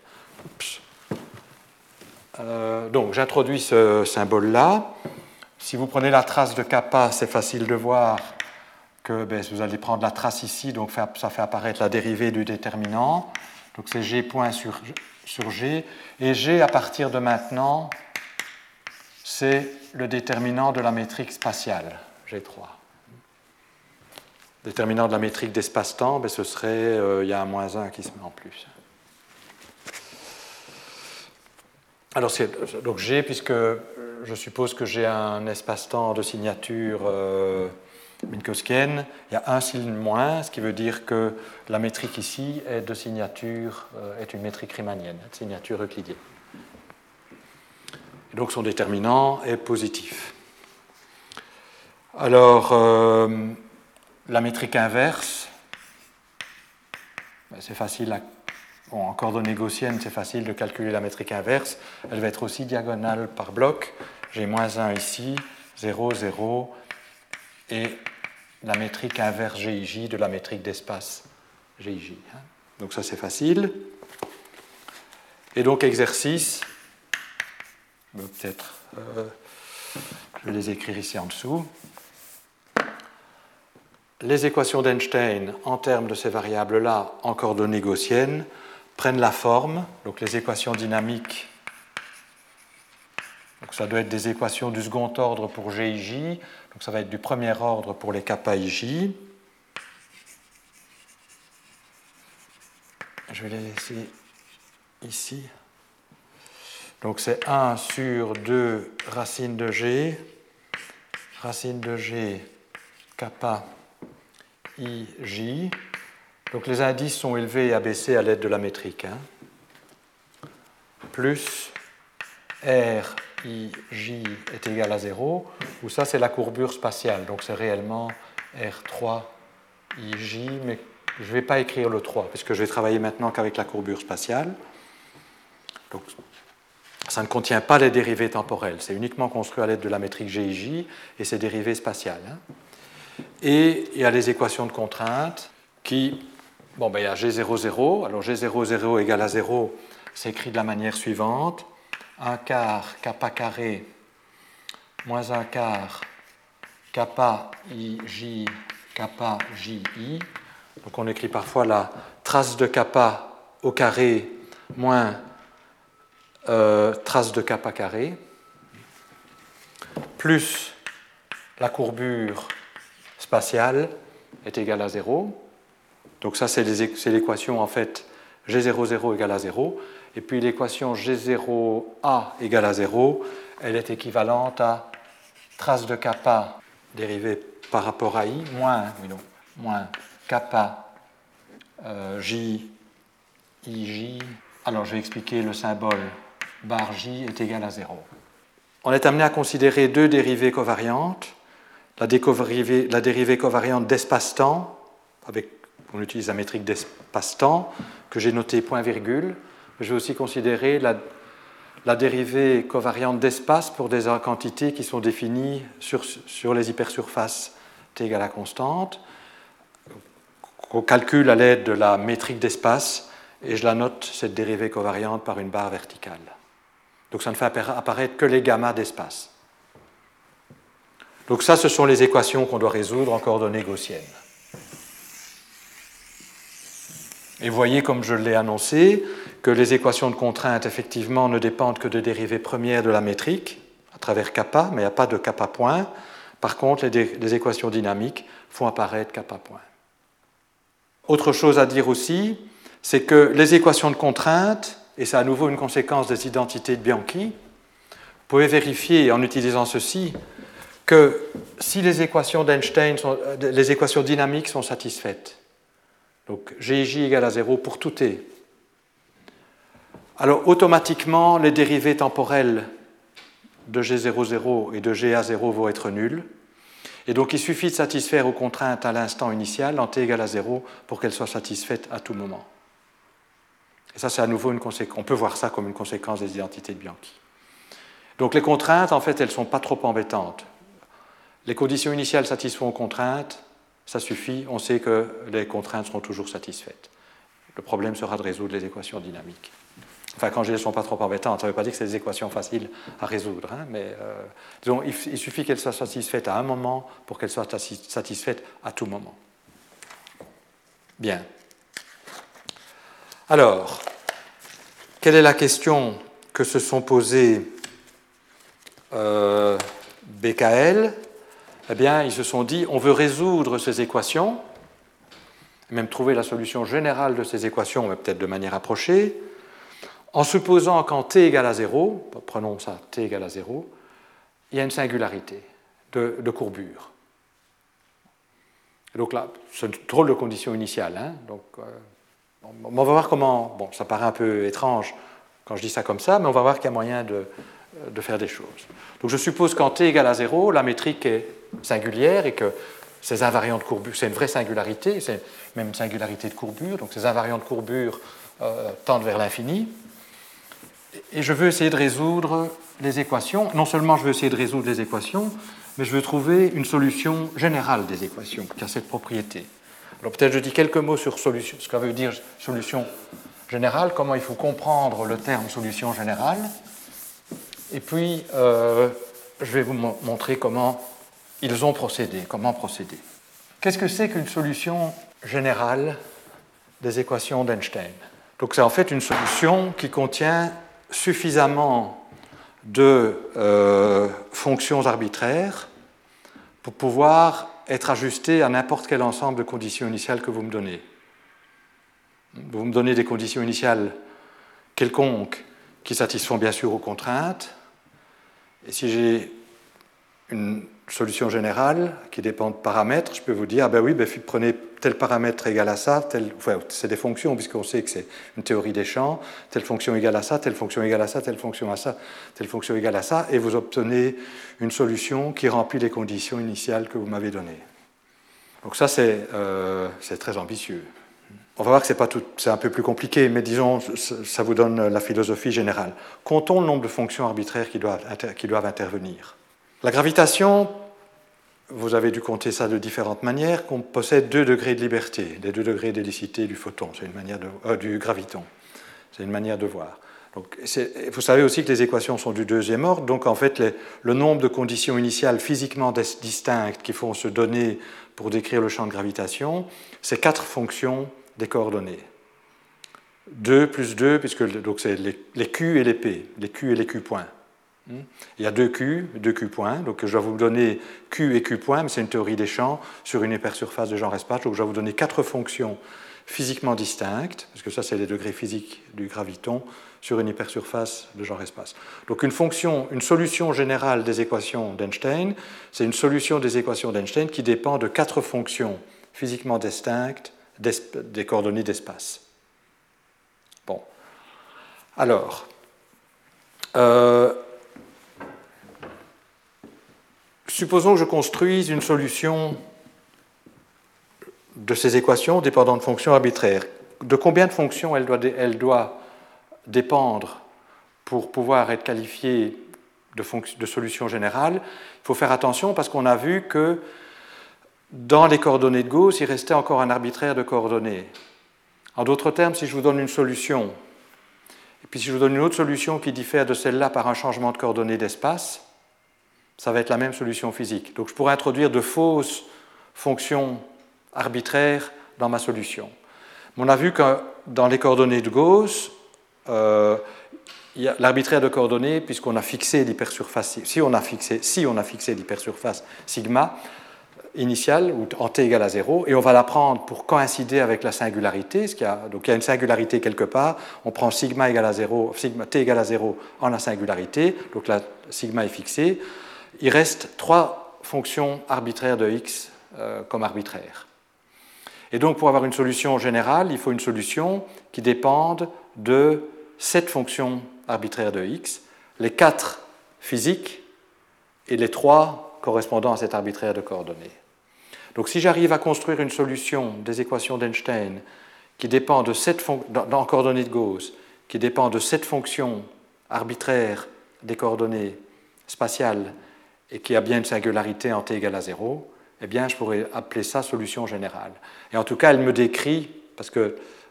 Donc j'introduis ce symbole-là. Si vous prenez la trace de kappa, c'est facile de voir que vous allez prendre la trace ici, donc ça fait apparaître la dérivée du déterminant. Donc c'est G point sur G. Et G, à partir de maintenant, c'est le déterminant de la métrique spatiale, G3. Le déterminant de la métrique d'espace-temps, ce serait, il y a un moins 1 qui se met en plus. Alors, donc G, puisque je suppose que j'ai un espace-temps de signature minkowskienne, il y a un signe moins, ce qui veut dire que la métrique ici est de signature, est une métrique riemannienne, de signature euclidienne. Et donc son déterminant est positif. Alors, la métrique inverse, c'est facile en coordonnées gaussiennes, c'est facile de calculer la métrique inverse. Elle va être aussi diagonale par bloc. J'ai moins 1 ici, 0, 0, et la métrique inverse GIJ de la métrique d'espace GIJ. Donc ça, c'est facile. Et donc, exercice, peut-être, je vais les écrire ici en dessous. les équations d'Einstein en termes de ces variables-là en coordonnées gaussiennes prennent la forme, donc les équations dynamiques, donc ça doit être des équations du second ordre pour G et J, donc ça va être du premier ordre pour les kappa et J. Je vais les laisser ici. Donc c'est 1 sur 2 racine de G kappa I, J. Donc les indices sont élevés et abaissés à l'aide de la métrique. Plus R, I, J est égal à 0, où ça c'est la courbure spatiale. Donc c'est réellement R3, I, J, mais je ne vais pas écrire le 3, puisque je vais travailler maintenant qu'avec la courbure spatiale. Donc ça ne contient pas les dérivées temporelles, c'est uniquement construit à l'aide de la métrique G et J et ses dérivées spatiales. Et il y a les équations de contrainte qui, bon, ben, il y a G00, alors G00 égale à 0, c'est écrit de la manière suivante, 1 quart kappa carré moins 1 quart kappa IJ kappa JI. Donc on écrit parfois la trace de kappa au carré moins trace de kappa carré, plus la courbure spatiale est égale à 0. Donc ça, c'est l'équation, en fait, G00 égale à 0. Et puis l'équation G0A égale à 0, elle est équivalente à trace de kappa dérivée par rapport à I, moins kappa J, IJ. Alors, je vais expliquer le symbole bar J est égal à 0. On est amené à considérer deux dérivées covariantes. La dérivée covariante d'espace-temps, on utilise la métrique d'espace-temps, que j'ai notée point virgule. Je vais aussi considérer la dérivée covariante d'espace pour des quantités qui sont définies sur les hypersurfaces t égale à constante, qu'on calcule à l'aide de la métrique d'espace, et je la note, cette dérivée covariante, par une barre verticale. Donc ça ne fait apparaître que les gammas d'espace. Donc ça, ce sont les équations qu'on doit résoudre en coordonnées gaussiennes. Et vous voyez, comme je l'ai annoncé, que les équations de contrainte, effectivement, ne dépendent que de dérivées premières de la métrique, à travers kappa, mais il n'y a pas de kappa point. Par contre, les équations dynamiques font apparaître kappa point. Autre chose à dire aussi, c'est que les équations de contrainte, et c'est à nouveau une conséquence des identités de Bianchi, vous pouvez vérifier en utilisant ceci que si les équations d'Einstein, les équations dynamiques sont satisfaites, donc Gj égale à 0 pour tout T, alors automatiquement les dérivées temporelles de G00 et de GA0 vont être nulles, et donc il suffit de satisfaire aux contraintes à l'instant initial en T égale à 0 pour qu'elles soient satisfaites à tout moment. Et ça, c'est à nouveau une conséquence. On peut voir ça comme une conséquence des identités de Bianchi. Donc les contraintes, en fait, elles ne sont pas trop embêtantes. Les conditions initiales satisfont aux contraintes, ça suffit, on sait que les contraintes seront toujours satisfaites. Le problème sera de résoudre les équations dynamiques. Enfin, quand je dis qu'elles ne sont pas trop embêtantes, ça ne veut pas dire que c'est des équations faciles à résoudre, mais disons, il suffit qu'elles soient satisfaites à un moment pour qu'elles soient satisfaites à tout moment. Bien. Alors, quelle est la question que se sont posées BKL? Eh bien, ils se sont dit, on veut résoudre ces équations, même trouver la solution générale de ces équations, mais peut-être de manière approchée, en supposant qu'en t égale à 0, prenons ça, t égale à 0, il y a une singularité de courbure. Donc là, c'est une drôle de condition initiale, hein, donc... on va voir comment, bon, ça paraît un peu étrange quand je dis ça comme ça, mais on va voir qu'il y a moyen de faire des choses. Donc je suppose qu'en t égale à 0, la métrique est singulière et que ces invariants de courbure, c'est une vraie singularité, c'est même une singularité de courbure, donc ces invariants de courbure tendent vers l'infini. Et je veux essayer de résoudre les équations. Non seulement je veux essayer de résoudre les équations, mais je veux trouver une solution générale des équations qui a cette propriété. Alors peut-être je dis quelques mots sur solution, ce que veut dire solution générale, comment il faut comprendre le terme solution générale, et puis je vais vous montrer comment ils ont procédé, comment procéder. qu'est-ce que c'est qu'une solution générale des équations d'Einstein? Donc c'est en fait une solution qui contient suffisamment de fonctions arbitraires pour pouvoir être ajustée à n'importe quel ensemble de conditions initiales que vous me donnez. Vous me donnez des conditions initiales quelconques qui satisfont bien sûr aux contraintes. Et si j'ai une solution générale qui dépend de paramètres, je peux vous dire, ben oui, prenez tel paramètre égal à ça, c'est des fonctions, puisqu'on sait que c'est une théorie des champs, telle fonction égale à ça, telle fonction égale à ça, telle fonction à ça, telle fonction égale à ça, et vous obtenez une solution qui remplit les conditions initiales que vous m'avez données. Donc ça, c'est très ambitieux. On va voir que c'est un peu plus compliqué, mais disons, ça vous donne la philosophie générale. Comptons le nombre de fonctions arbitraires qui doivent intervenir. La gravitation, vous avez dû compter ça de différentes manières, qu'on possède 2 degrés de liberté, les 2 degrés d'hélicité du photon, c'est une manière du graviton. C'est une manière de voir. Donc, vous savez aussi que les équations sont du 2e ordre, donc en fait, le nombre de conditions initiales physiquement distinctes qu'il faut se donner pour décrire le champ de gravitation, c'est 4 fonctions des coordonnées. 2 plus 2, puisque donc c'est les Q et les P, les Q et les Q points. Il y a 2 Q points, donc je vais vous donner Q et Q points, mais c'est une théorie des champs sur une hypersurface de genre espace, donc je vais vous donner 4 fonctions physiquement distinctes, parce que ça c'est les degrés physiques du graviton, sur une hypersurface de genre espace. Donc une solution générale des équations d'Einstein, c'est une solution des équations d'Einstein qui dépend de 4 fonctions physiquement distinctes des coordonnées d'espace. Bon. Alors, supposons que je construise une solution de ces équations dépendant de fonctions arbitraires. De combien de fonctions elle doit dépendre pour pouvoir être qualifiée de solution générale? Il faut faire attention parce qu'on a vu que dans les coordonnées de Gauss, il restait encore un arbitraire de coordonnées. En d'autres termes, si je vous donne une solution, et puis si je vous donne une autre solution qui diffère de celle-là par un changement de coordonnées d'espace, ça va être la même solution physique. Donc je pourrais introduire de fausses fonctions arbitraires dans ma solution. Mais on a vu que dans les coordonnées de Gauss, l'arbitraire de coordonnées, puisqu'on a fixé l'hypersurface, si on a fixé l'hypersurface sigma initiale, ou en t égale à 0, et on va la prendre pour coïncider avec la singularité, donc il y a une singularité quelque part, on prend sigma égale à 0, sigma t égale à 0 en la singularité, donc la sigma est fixée, il reste 3 fonctions arbitraires de x comme arbitraires. Et donc pour avoir une solution générale, il faut une solution qui dépende de 7 fonctions arbitraires de x, les 4 physiques et les 3 correspondant à cet arbitraire de coordonnées. Donc si j'arrive à construire une solution des équations d'Einstein qui dépend de 7 dans coordonnées de Gauss, qui dépend de 7 fonctions arbitraires des coordonnées spatiales et qui a bien une singularité en t égale à 0, eh bien je pourrais appeler ça solution générale. Et en tout cas, elle me décrit, parce que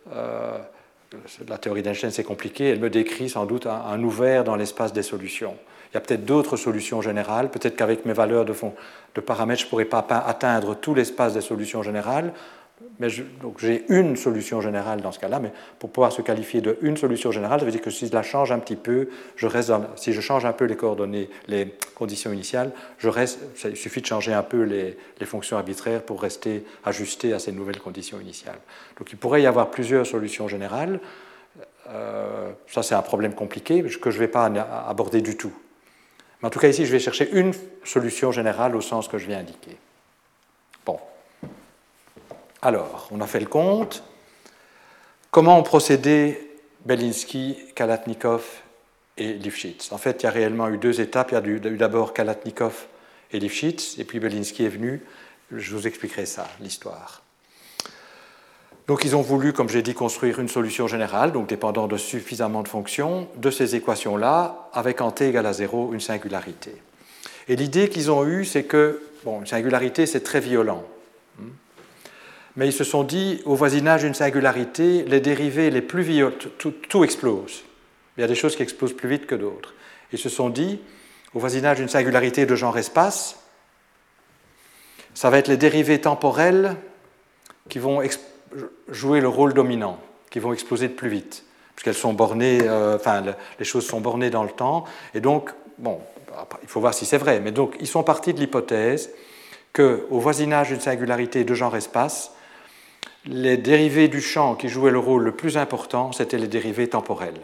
la théorie d'Einstein c'est compliqué, elle me décrit sans doute un ouvert dans l'espace des solutions. Il y a peut-être d'autres solutions générales, peut-être qu'avec mes valeurs de paramètres, je ne pourrais pas atteindre tout l'espace des solutions générales, mais donc j'ai une solution générale dans ce cas-là, mais pour pouvoir se qualifier de une solution générale, ça veut dire que si je la change un petit peu, si je change un peu les coordonnées, les conditions initiales, il suffit de changer un peu les fonctions arbitraires pour rester ajusté à ces nouvelles conditions initiales. Donc il pourrait y avoir plusieurs solutions générales. Ça c'est un problème compliqué que je ne vais pas aborder du tout. Mais en tout cas ici, je vais chercher une solution générale au sens que je viens indiquer. Bon. Alors, on a fait le compte. Comment ont procédé Belinsky, Kalatnikov et Lifshitz? En fait, il y a réellement eu 2 étapes. Il y a eu d'abord Kalatnikov et Lifshitz, et puis Belinsky est venu. Je vous expliquerai ça, l'histoire. Donc, ils ont voulu, comme j'ai dit, construire une solution générale, donc dépendant de suffisamment de fonctions, de ces équations-là, avec en t égale à 0 une singularité. Et l'idée qu'ils ont eue, c'est que, bon, une singularité, c'est très violent. Mais ils se sont dit, au voisinage d'une singularité, les dérivées les plus violentes, tout explose. Il y a des choses qui explosent plus vite que d'autres. Ils se sont dit, au voisinage d'une singularité de genre espace, ça va être les dérivées temporelles qui vont jouer le rôle dominant, qui vont exploser de plus vite, puisqu'elles sont bornées, les choses sont bornées dans le temps, et donc, bon, il faut voir si c'est vrai, mais donc ils sont partis de l'hypothèse qu'au voisinage d'une singularité de genre espace, les dérivées du champ qui jouaient le rôle le plus important, c'étaient les dérivées temporelles.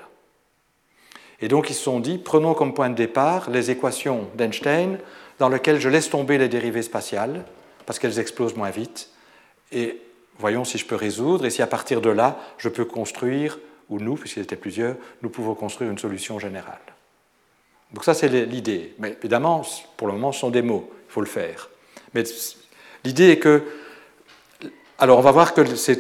Et donc ils se sont dit, prenons comme point de départ les équations d'Einstein dans lesquelles je laisse tomber les dérivées spatiales, parce qu'elles explosent moins vite, et voyons si je peux résoudre, et si à partir de là, je peux construire, ou nous, puisqu'ils étaient plusieurs, nous pouvons construire une solution générale. Donc ça, c'est l'idée. Mais évidemment, pour le moment, ce sont des mots, il faut le faire. Mais l'idée est que... Alors, on va voir que c'est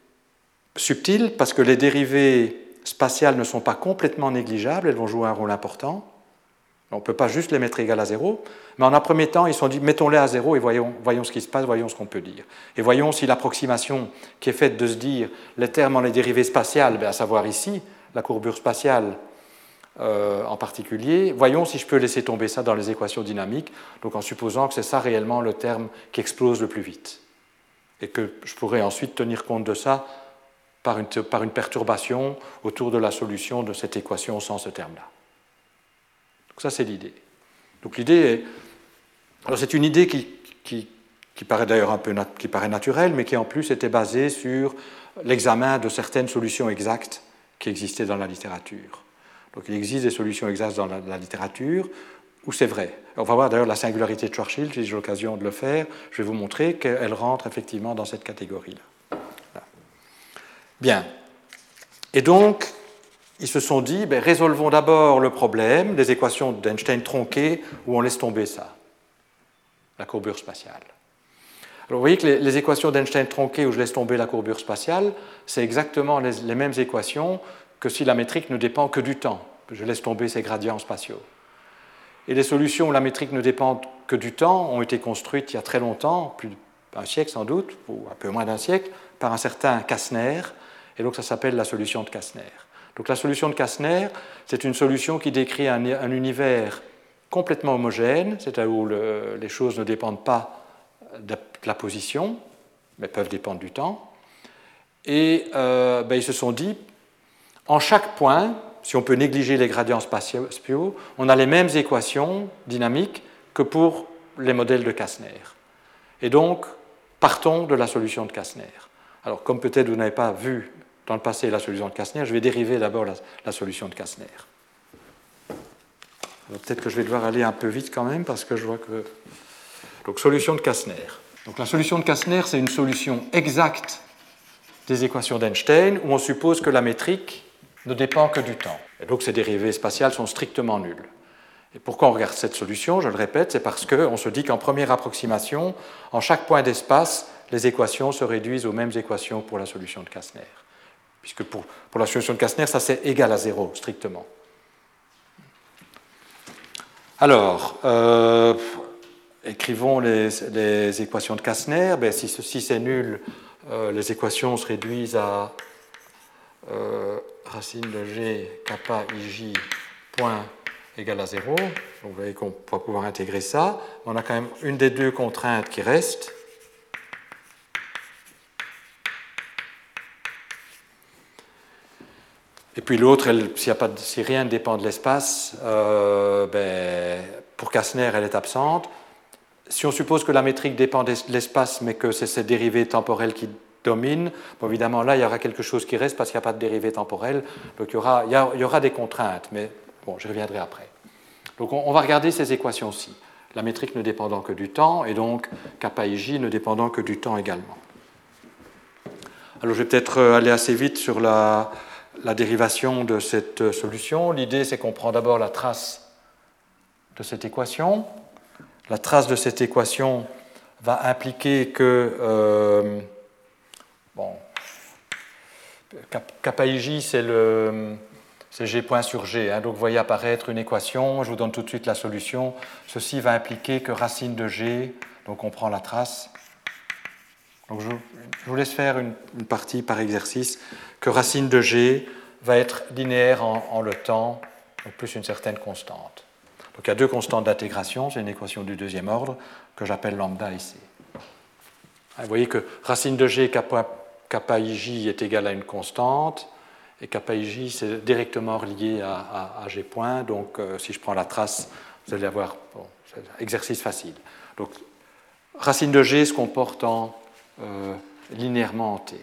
subtil, parce que les dérivées spatiales ne sont pas complètement négligeables, elles vont jouer un rôle important. On ne peut pas juste les mettre égales à 0, mais en un premier temps, ils se sont dit, mettons-les à 0 et voyons ce qui se passe, voyons ce qu'on peut dire. Et voyons si l'approximation qui est faite de se dire les termes en les dérivées spatiales, à savoir ici, la courbure spatiale en particulier, voyons si je peux laisser tomber ça dans les équations dynamiques, donc en supposant que c'est ça réellement le terme qui explose le plus vite. Et que je pourrais ensuite tenir compte de ça par une perturbation autour de la solution de cette équation sans ce terme-là. Donc ça, c'est l'idée. Donc l'idée est... Alors c'est une idée qui paraît d'ailleurs qui paraît naturelle, mais qui en plus était basée sur l'examen de certaines solutions exactes qui existaient dans la littérature. Donc il existe des solutions exactes dans la littérature où c'est vrai. On va voir d'ailleurs la singularité de Schwarzschild, si j'ai l'occasion de le faire, je vais vous montrer qu'elle rentre effectivement dans cette catégorie-là. Voilà. Bien. Et donc, ils se sont dit, résolvons d'abord le problème des équations d'Einstein tronquées où on laisse tomber ça, la courbure spatiale. Alors vous voyez que les équations d'Einstein tronquées où je laisse tomber la courbure spatiale, c'est exactement les mêmes équations que si la métrique ne dépend que du temps. Je laisse tomber ces gradients spatiaux. Et les solutions où la métrique ne dépend que du temps ont été construites il y a très longtemps, plus d'un siècle sans doute, ou un peu moins d'un siècle, par un certain Kastner, et donc ça s'appelle la solution de Kastner. Donc la solution de Kastner, c'est une solution qui décrit un univers complètement homogène, c'est-à-dire où les choses ne dépendent pas de la position, mais peuvent dépendre du temps. Et ils se sont dit, en chaque point, si on peut négliger les gradients spatiaux, on a les mêmes équations dynamiques que pour les modèles de Kastner. Et donc, partons de la solution de Kastner. Alors, comme peut-être vous n'avez pas vu dans le passé la solution de Kastner, je vais dériver d'abord la solution de Kastner. Peut-être que je vais devoir aller un peu vite quand même, parce que je vois que... Donc, solution de Kastner. Donc, la solution de Kastner, c'est une solution exacte des équations d'Einstein, où on suppose que la métrique ne dépend que du temps. Et donc ces dérivées spatiales sont strictement nulles. Et pourquoi on regarde cette solution, je le répète, c'est parce qu'on se dit qu'en première approximation, en chaque point d'espace, les équations se réduisent aux mêmes équations pour la solution de Kastner. Puisque pour la solution de Kastner, ça c'est égal à 0, strictement. Alors, écrivons les équations de Kastner. Si c'est nul, les équations se réduisent à racine de g kappa ij point égale à 0. Donc vous voyez qu'on va pouvoir intégrer ça. On a quand même une des deux contraintes qui reste. Et puis l'autre, si rien ne dépend de l'espace, pour Kastner, elle est absente. Si on suppose que la métrique dépend de l'espace, mais que c'est cette dérivée temporelle qui domine, évidemment là il y aura quelque chose qui reste parce qu'il n'y a pas de dérivée temporelle, donc il y aura des contraintes, mais bon, j'y reviendrai après. Donc on va regarder ces équations-ci, la métrique ne dépendant que du temps, et donc kappa ij ne dépendant que du temps également. Alors je vais peut-être aller assez vite sur la dérivation de cette solution. L'idée c'est qu'on prend d'abord la trace de cette équation. La trace de cette équation va impliquer que kappa ij, c'est g point sur g. Donc vous voyez apparaître une équation, je vous donne tout de suite la solution. Ceci va impliquer que racine de g, donc on prend la trace. Donc je vous laisse faire une partie par exercice, que racine de g va être linéaire en le temps, donc plus une certaine constante. Donc il y a deux constantes d'intégration, c'est une équation du deuxième ordre que j'appelle lambda et c. Vous voyez que racine de g kappa-ij est égale à une constante, et kappa-ij c'est directement relié à g point, donc si je prends la trace, vous allez avoir c'est un exercice facile. Donc racine de g se comporte linéairement en t.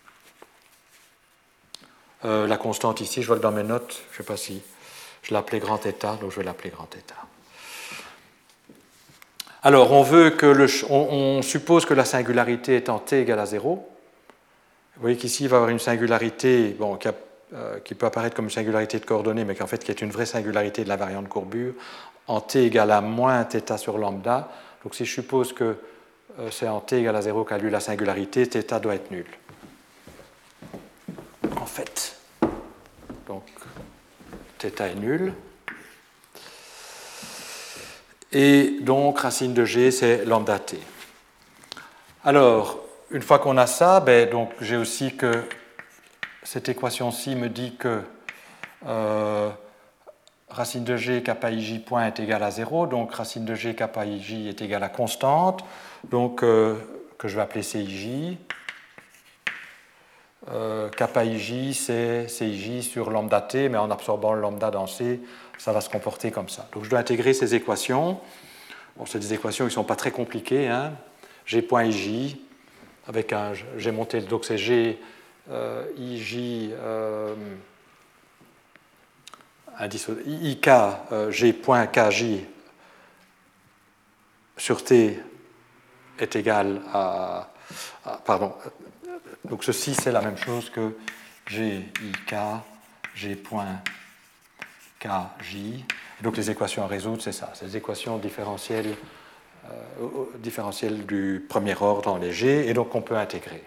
La constante ici, je vois que dans mes notes, je ne sais pas si je l'appelais grand θ, donc je vais l'appeler grand θ. Alors, on suppose que la singularité est en t égale à 0. Vous voyez qu'ici, il va y avoir une singularité qui peut apparaître comme une singularité de coordonnées, mais qu'en fait, qui est une vraie singularité de la variante courbure, en t égale à moins θ sur lambda. Donc, si je suppose que c'est en t égale à 0 qu'a lieu la singularité, θ doit être nul. En fait, donc, θ est nul. Et donc, racine de g, c'est lambda t. Alors, une fois qu'on a ça, donc j'ai aussi que cette équation-ci me dit que racine de g kappa-ij point est égale à 0, donc racine de g kappa-ij est égale à constante, donc que je vais appeler Cij. Kappa-ij, c'est Cij sur lambda t, mais en absorbant le lambda dans C, ça va se comporter comme ça. Donc je dois intégrer ces équations. Bon, c'est des équations qui ne sont pas très compliquées. Hein. G.ij, avec un. J'ai monté, donc c'est G, Ij, IK, G.kj sur T est égal à. Pardon. Donc ceci, c'est la même chose que G.ik, G.kj. Donc les équations à résoudre, c'est ça. C'est des équations différentielles du premier ordre en léger, et donc on peut intégrer.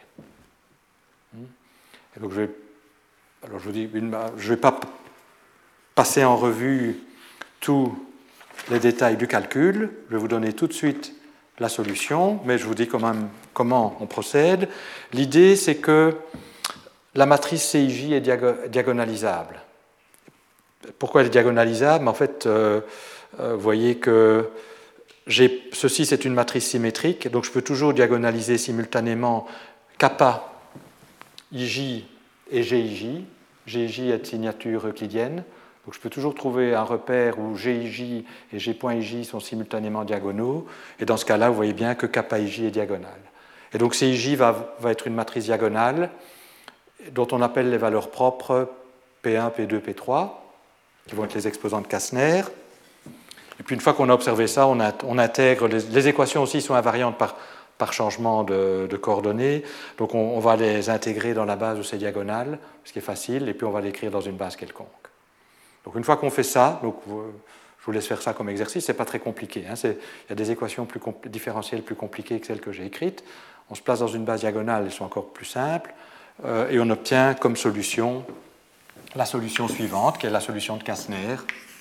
Et donc je vous dis, je ne vais pas passer en revue tous les détails du calcul. Je vais vous donner tout de suite la solution, mais je vous dis quand même comment on procède. L'idée, c'est que la matrice Cij est diagonalisable. Pourquoi elle est diagonalisable? En fait, vous voyez que ceci, c'est une matrice symétrique, donc je peux toujours diagonaliser simultanément kappa, ij et gij. Gij est de signature euclidienne, donc je peux toujours trouver un repère où gij et g.ij sont simultanément diagonaux, et dans ce cas-là, vous voyez bien que kappa-ij est diagonale. Et donc Cij va être une matrice diagonale dont on appelle les valeurs propres P1, P2, P3, qui vont être les exposants de Kästner. Et puis une fois qu'on a observé ça, on intègre, les équations aussi sont invariantes par changement de coordonnées, donc on va les intégrer dans la base où c'est diagonal, ce qui est facile, et puis on va l'écrire dans une base quelconque. Donc une fois qu'on fait ça, donc je vous laisse faire ça comme exercice, c'est pas très compliqué. Hein, il y a des équations différentielles plus compliquées que celles que j'ai écrites. On se place dans une base diagonale, elles sont encore plus simples, et on obtient comme solution la solution suivante, qui est la solution de Kästner.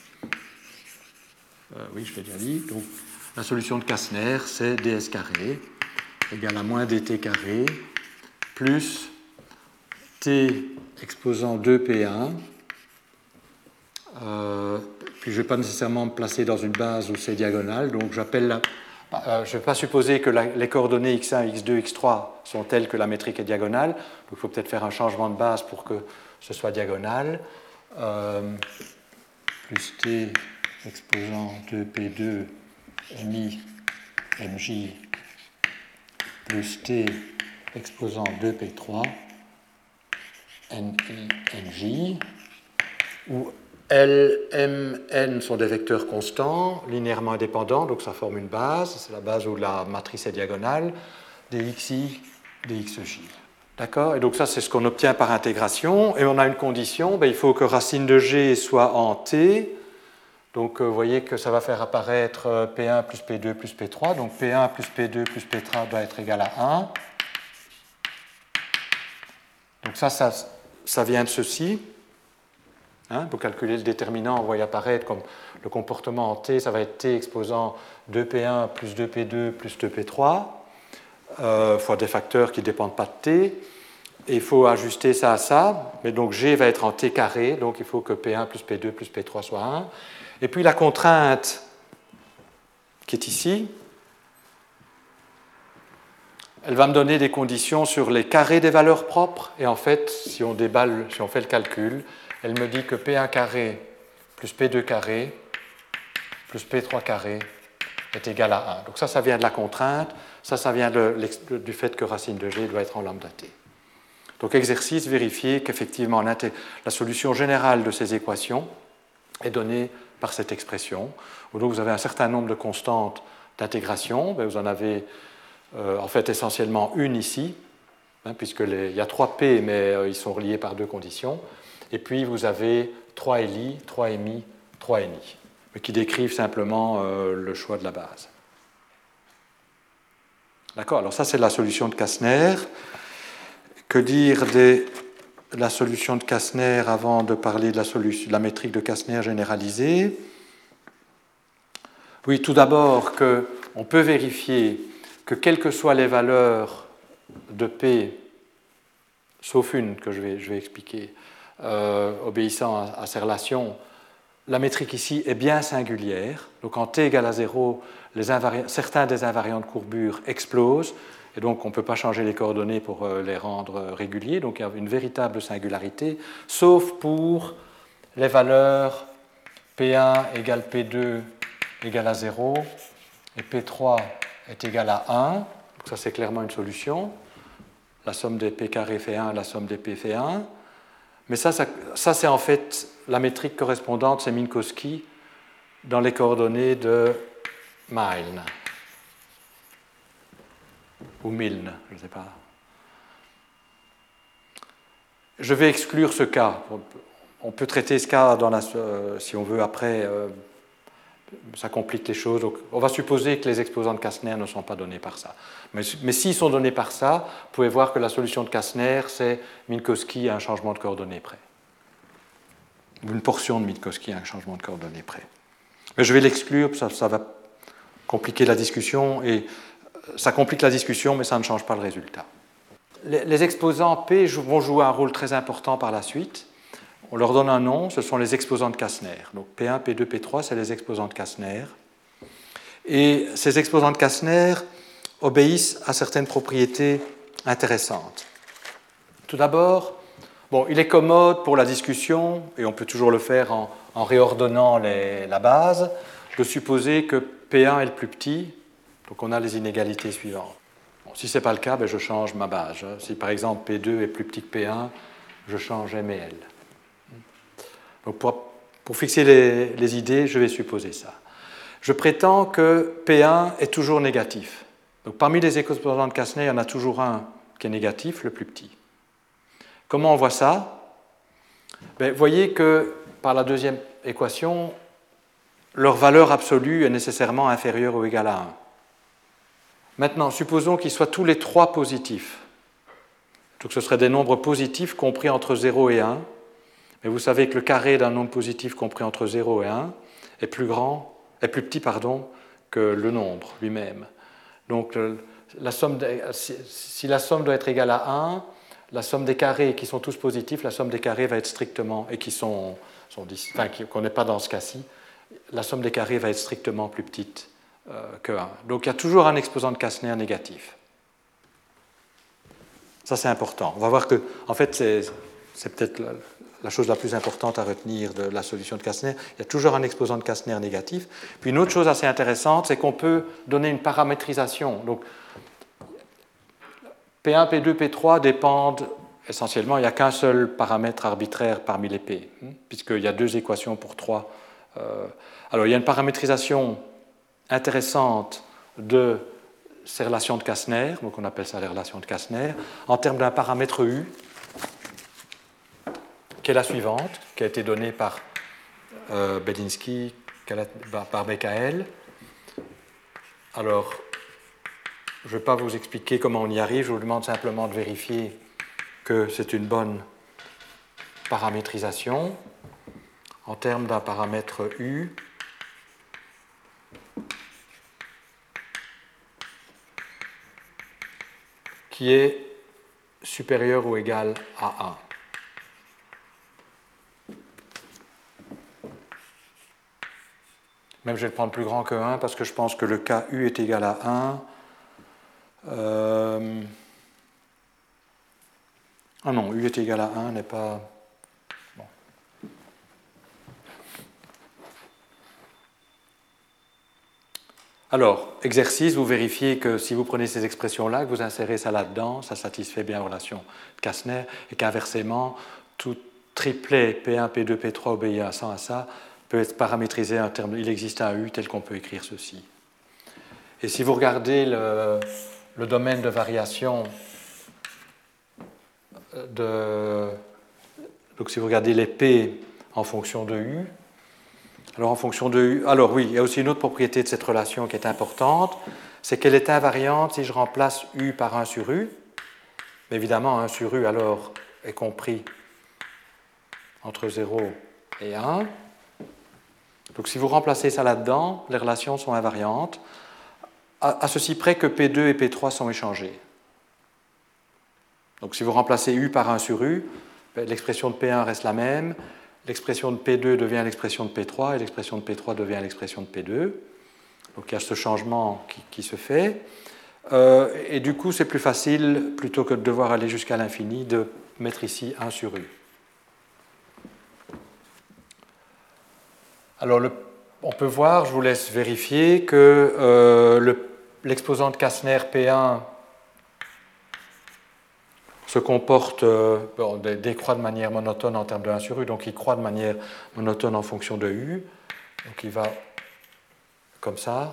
Oui, je l'ai déjà dit. Donc, la solution de Kästner, c'est ds carré égale à moins dt carré plus t exposant 2p1. Puis je ne vais pas nécessairement me placer dans une base où c'est diagonal, donc je ne vais pas supposer que les coordonnées x1, x2, x3 sont telles que la métrique est diagonale, donc il faut peut-être faire un changement de base pour que ce soit diagonal. Plus t exposant 2p2 mi mj plus t exposant 2p3 ni mj, où L, M, N sont des vecteurs constants, linéairement indépendants, donc ça forme une base, c'est la base où la matrice est diagonale, dxi, dxj. D'accord? Et donc ça, c'est ce qu'on obtient par intégration, et on a une condition, il faut que racine de g soit en t, donc vous voyez que ça va faire apparaître P1 plus P2 plus P3, donc P1 plus P2 plus P3 doit être égal à 1. Donc ça vient de ceci. Hein, pour calculer le déterminant, on voit apparaître comme le comportement en T, ça va être T exposant 2P1 plus 2P2 plus 2P3, fois des facteurs qui ne dépendent pas de T. Et il faut ajuster ça à ça, mais donc G va être en T carré, donc il faut que P1 plus P2 plus P3 soit 1. Et puis la contrainte qui est ici, elle va me donner des conditions sur les carrés des valeurs propres. Et en fait, si on déballe, si on fait le calcul, elle me dit que P1 carré plus P2 carré plus P3 carré est égal à 1. Donc ça vient de la contrainte. Ça vient du fait que racine de G doit être en lambda t. Donc exercice, vérifier qu'effectivement la solution générale de ces équations est donnée par cette expression. Donc vous avez un certain nombre de constantes d'intégration. Vous en avez en fait essentiellement une ici, puisqu'il y a 3 P, mais ils sont reliés par 2 conditions. Et puis vous avez 3 LI, 3 MI, 3 NI, qui décrivent simplement le choix de la base. D'accord, alors ça c'est la solution de Kastner. Que dire de la solution de Kastner avant de parler de la métrique de Kastner généralisée? Oui, tout d'abord qu'on peut vérifier que quelles que soient les valeurs de P, sauf une que je vais expliquer, obéissant à ces relations, la métrique ici est bien singulière. Donc en t égale à 0, certains des invariants de courbure explosent, et donc on ne peut pas changer les coordonnées pour les rendre réguliers. Donc il y a une véritable singularité, sauf pour les valeurs P1 égale P2 égale à 0 et P3 est égal à 1. Donc ça c'est clairement une solution. La somme des P carré fait 1, la somme des P fait 1. Mais ça c'est en fait la métrique correspondante, c'est Minkowski dans les coordonnées de Milne. Ou Milne, je ne sais pas. Je vais exclure ce cas. On peut traiter ce cas si on veut après. Ça complique les choses. Donc, on va supposer que les exposants de Kastner ne sont pas donnés par ça. Mais s'ils sont donnés par ça, vous pouvez voir que la solution de Kastner, c'est Minkowski à un changement de coordonnées près. Une portion de Minkowski à un changement de coordonnées près. Mais je vais l'exclure, ça va compliquer la discussion, et ça complique la discussion, mais ça ne change pas le résultat. Les exposants P vont jouer un rôle très important par la suite. On leur donne un nom, ce sont les exposants de Kastner. Donc P1, P2, P3, c'est les exposants de Kastner. Et ces exposants de Kastner obéissent à certaines propriétés intéressantes. Tout d'abord, il est commode pour la discussion, et on peut toujours le faire en réordonnant la base, de supposer que P1 est le plus petit, donc on a les inégalités suivantes. Si ce n'est pas le cas, je change ma base. Si par exemple P2 est plus petit que P1, je change M et L. Donc pour fixer les idées, je vais supposer ça. Je prétends que P1 est toujours négatif. Donc parmi les exposants de Kastner, il y en a toujours un qui est négatif, le plus petit. Comment on voit ça? Vous voyez que par la deuxième équation, leur valeur absolue est nécessairement inférieure ou égale à 1. Maintenant, supposons qu'ils soient tous les trois positifs. Donc ce seraient des nombres positifs compris entre 0 et 1. Mais vous savez que le carré d'un nombre positif compris entre 0 et 1 est plus petit que le nombre lui-même. Donc si la somme doit être égale à 1, la somme des carrés qui sont tous positifs, la somme des carrés va être strictement, et qu'on n'est pas dans ce cas-ci, la somme des carrés va être strictement plus petite que 1. Donc il y a toujours un exposant de Kastner négatif. Ça c'est important. On va voir que, en fait, c'est peut-être la chose la plus importante à retenir de la solution de Kastner. Il y a toujours un exposant de Kastner négatif. Puis une autre chose assez intéressante, c'est qu'on peut donner une paramétrisation. Donc P1, P2, P3 dépendent essentiellement, il n'y a qu'un seul paramètre arbitraire parmi les P, puisqu'il y a 2 équations pour 3. Alors il y a une paramétrisation intéressante de ces relations de Kastner, donc on appelle ça les relations de Kastner, en termes d'un paramètre U, qui est la suivante, qui a été donnée par Belinsky, par BKL. Alors, je ne vais pas vous expliquer comment on y arrive, je vous demande simplement de vérifier que c'est une bonne paramétrisation en termes d'un paramètre U qui est supérieur ou égal à 1. Même je vais le prendre plus grand que 1 parce que je pense que le cas U est égal à 1. Ah non, U est égal à 1 n'est pas... Bon. Alors, exercice, vous vérifiez que si vous prenez ces expressions-là, que vous insérez ça là-dedans, ça satisfait bien la relation de Kastner, et qu'inversement, tout triplet P1, P2, P3 obéissant à ça peut être paramétrisé en termes... Il existe un U tel qu'on peut écrire ceci. Et si vous regardez le domaine de variation donc si vous regardez les P en fonction de U, alors en fonction de U, alors oui, il y a aussi une autre propriété de cette relation qui est importante, c'est qu'elle est invariante si je remplace U par 1 sur U. Mais évidemment, 1 sur U alors est compris entre 0 et 1. Donc si vous remplacez ça là-dedans, les relations sont invariantes, à ceci près que P2 et P3 sont échangés. Donc si vous remplacez U par 1 sur U, l'expression de P1 reste la même, l'expression de P2 devient l'expression de P3 et l'expression de P3 devient l'expression de P2. Donc il y a ce changement qui se fait. Et du coup, c'est plus facile, plutôt que de devoir aller jusqu'à l'infini, de mettre ici 1 sur U. Alors on peut voir, je vous laisse vérifier, que l'exposant de Kastner P1 se comporte, décroît de manière monotone en termes de 1 sur U, donc il croît de manière monotone en fonction de U. Donc il va comme ça.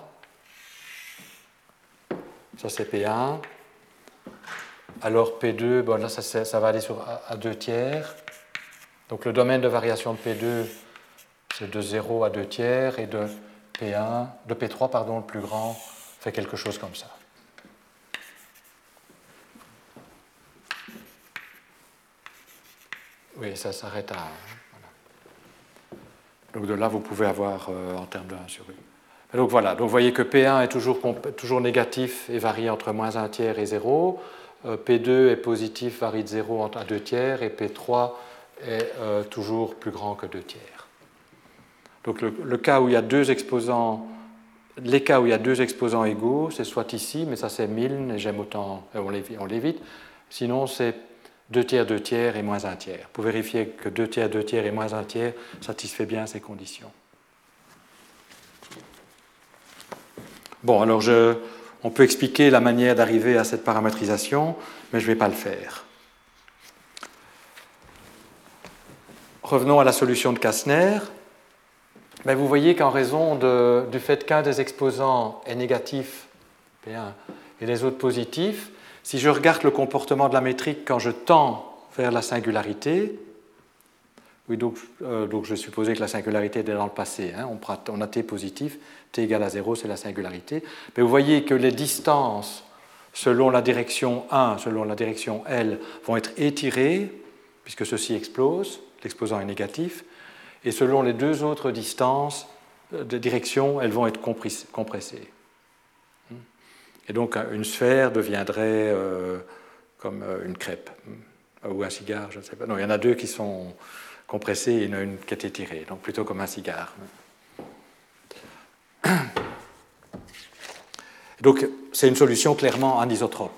Ça c'est P1. Alors P2, bon, là ça va aller à 2 tiers. Donc le domaine de variation de P2, c'est de 0 à 2 tiers, et de P3, pardon, le plus grand, fait quelque chose comme ça. Oui, ça s'arrête à 1. Voilà. Donc de là, vous pouvez avoir en termes de 1 sur U. Et donc voilà, donc vous voyez que P1 est toujours négatif et varie entre moins 1 tiers et 0. P2 est positif, varie de 0 à 2 tiers, et P3 est toujours plus grand que 2 tiers. Donc le cas où il y a deux exposants, les cas où il y a deux exposants égaux, c'est soit ici, mais ça c'est Milne, et j'aime autant, on l'évite. Sinon c'est 2 tiers et moins 1 tiers. Pour vérifier que 2 tiers et moins 1 tiers satisfait bien ces conditions. Bon, alors on peut expliquer la manière d'arriver à cette paramétrisation, mais je ne vais pas le faire. Revenons à la solution de Kastner. Mais vous voyez qu'en raison du fait qu'un des exposants est négatif, P1, et les autres positifs, si je regarde le comportement de la métrique quand je tends vers la singularité, oui, donc je vais supposer que la singularité est dans le passé, hein, on a t positif, t égale à 0, c'est la singularité, mais vous voyez que les distances selon la direction 1, selon la direction L, vont être étirées, puisque ceci explose, l'exposant est négatif, et selon les deux autres distances de direction, elles vont être compressées. Et donc une sphère deviendrait comme une crêpe, ou un cigare, je ne sais pas. Non, il y en a deux qui sont compressées et il y en a une qui est étirée, donc plutôt comme un cigare. Donc c'est une solution clairement anisotrope.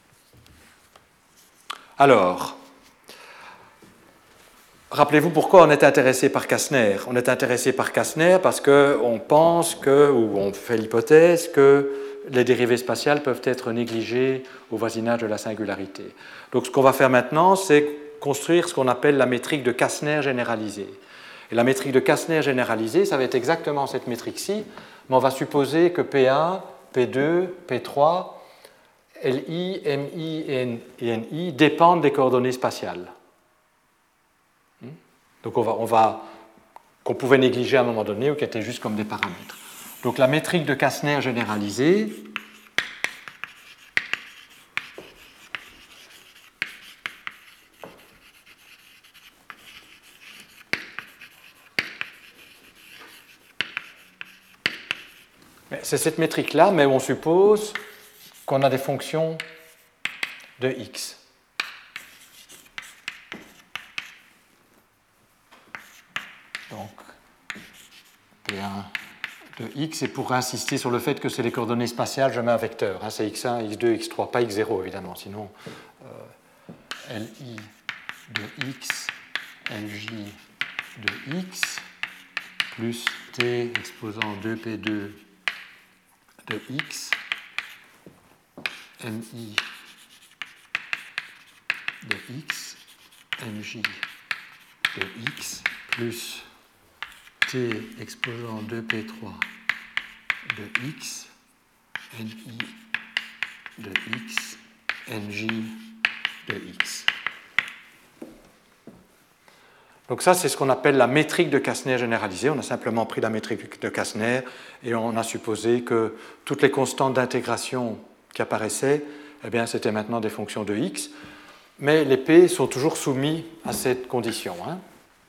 Alors, rappelez-vous pourquoi on est intéressé par Kastner. On est intéressé par Kastner parce qu'on pense ou on fait l'hypothèse que les dérivées spatiales peuvent être négligées au voisinage de la singularité. Donc ce qu'on va faire maintenant, c'est construire ce qu'on appelle la métrique de Kastner généralisée. Et la métrique de Kastner généralisée, ça va être exactement cette métrique-ci, mais on va supposer que P1, P2, P3, LI, MI et NI dépendent des coordonnées spatiales. Donc qu'on pouvait négliger à un moment donné ou qui étaient juste comme des paramètres. Donc la métrique de Kastner généralisée, c'est cette métrique-là, mais on suppose qu'on a des fonctions de x. Donc P1, de x, et pour insister sur le fait que c'est les coordonnées spatiales, je mets un vecteur. Hein, c'est x1, x2, x3, pas x0 évidemment, sinon li de x, lj de x, plus t exposant 2p2 de x, mi de x, mj de x, plus t exposant 2p3 de x, ni de x, nj de x. Donc ça, c'est ce qu'on appelle la métrique de Kastner généralisée. On a simplement pris la métrique de Kastner et on a supposé que toutes les constantes d'intégration qui apparaissaient, eh bien, c'était maintenant des fonctions de x. Mais les p sont toujours soumis à cette condition. Hein.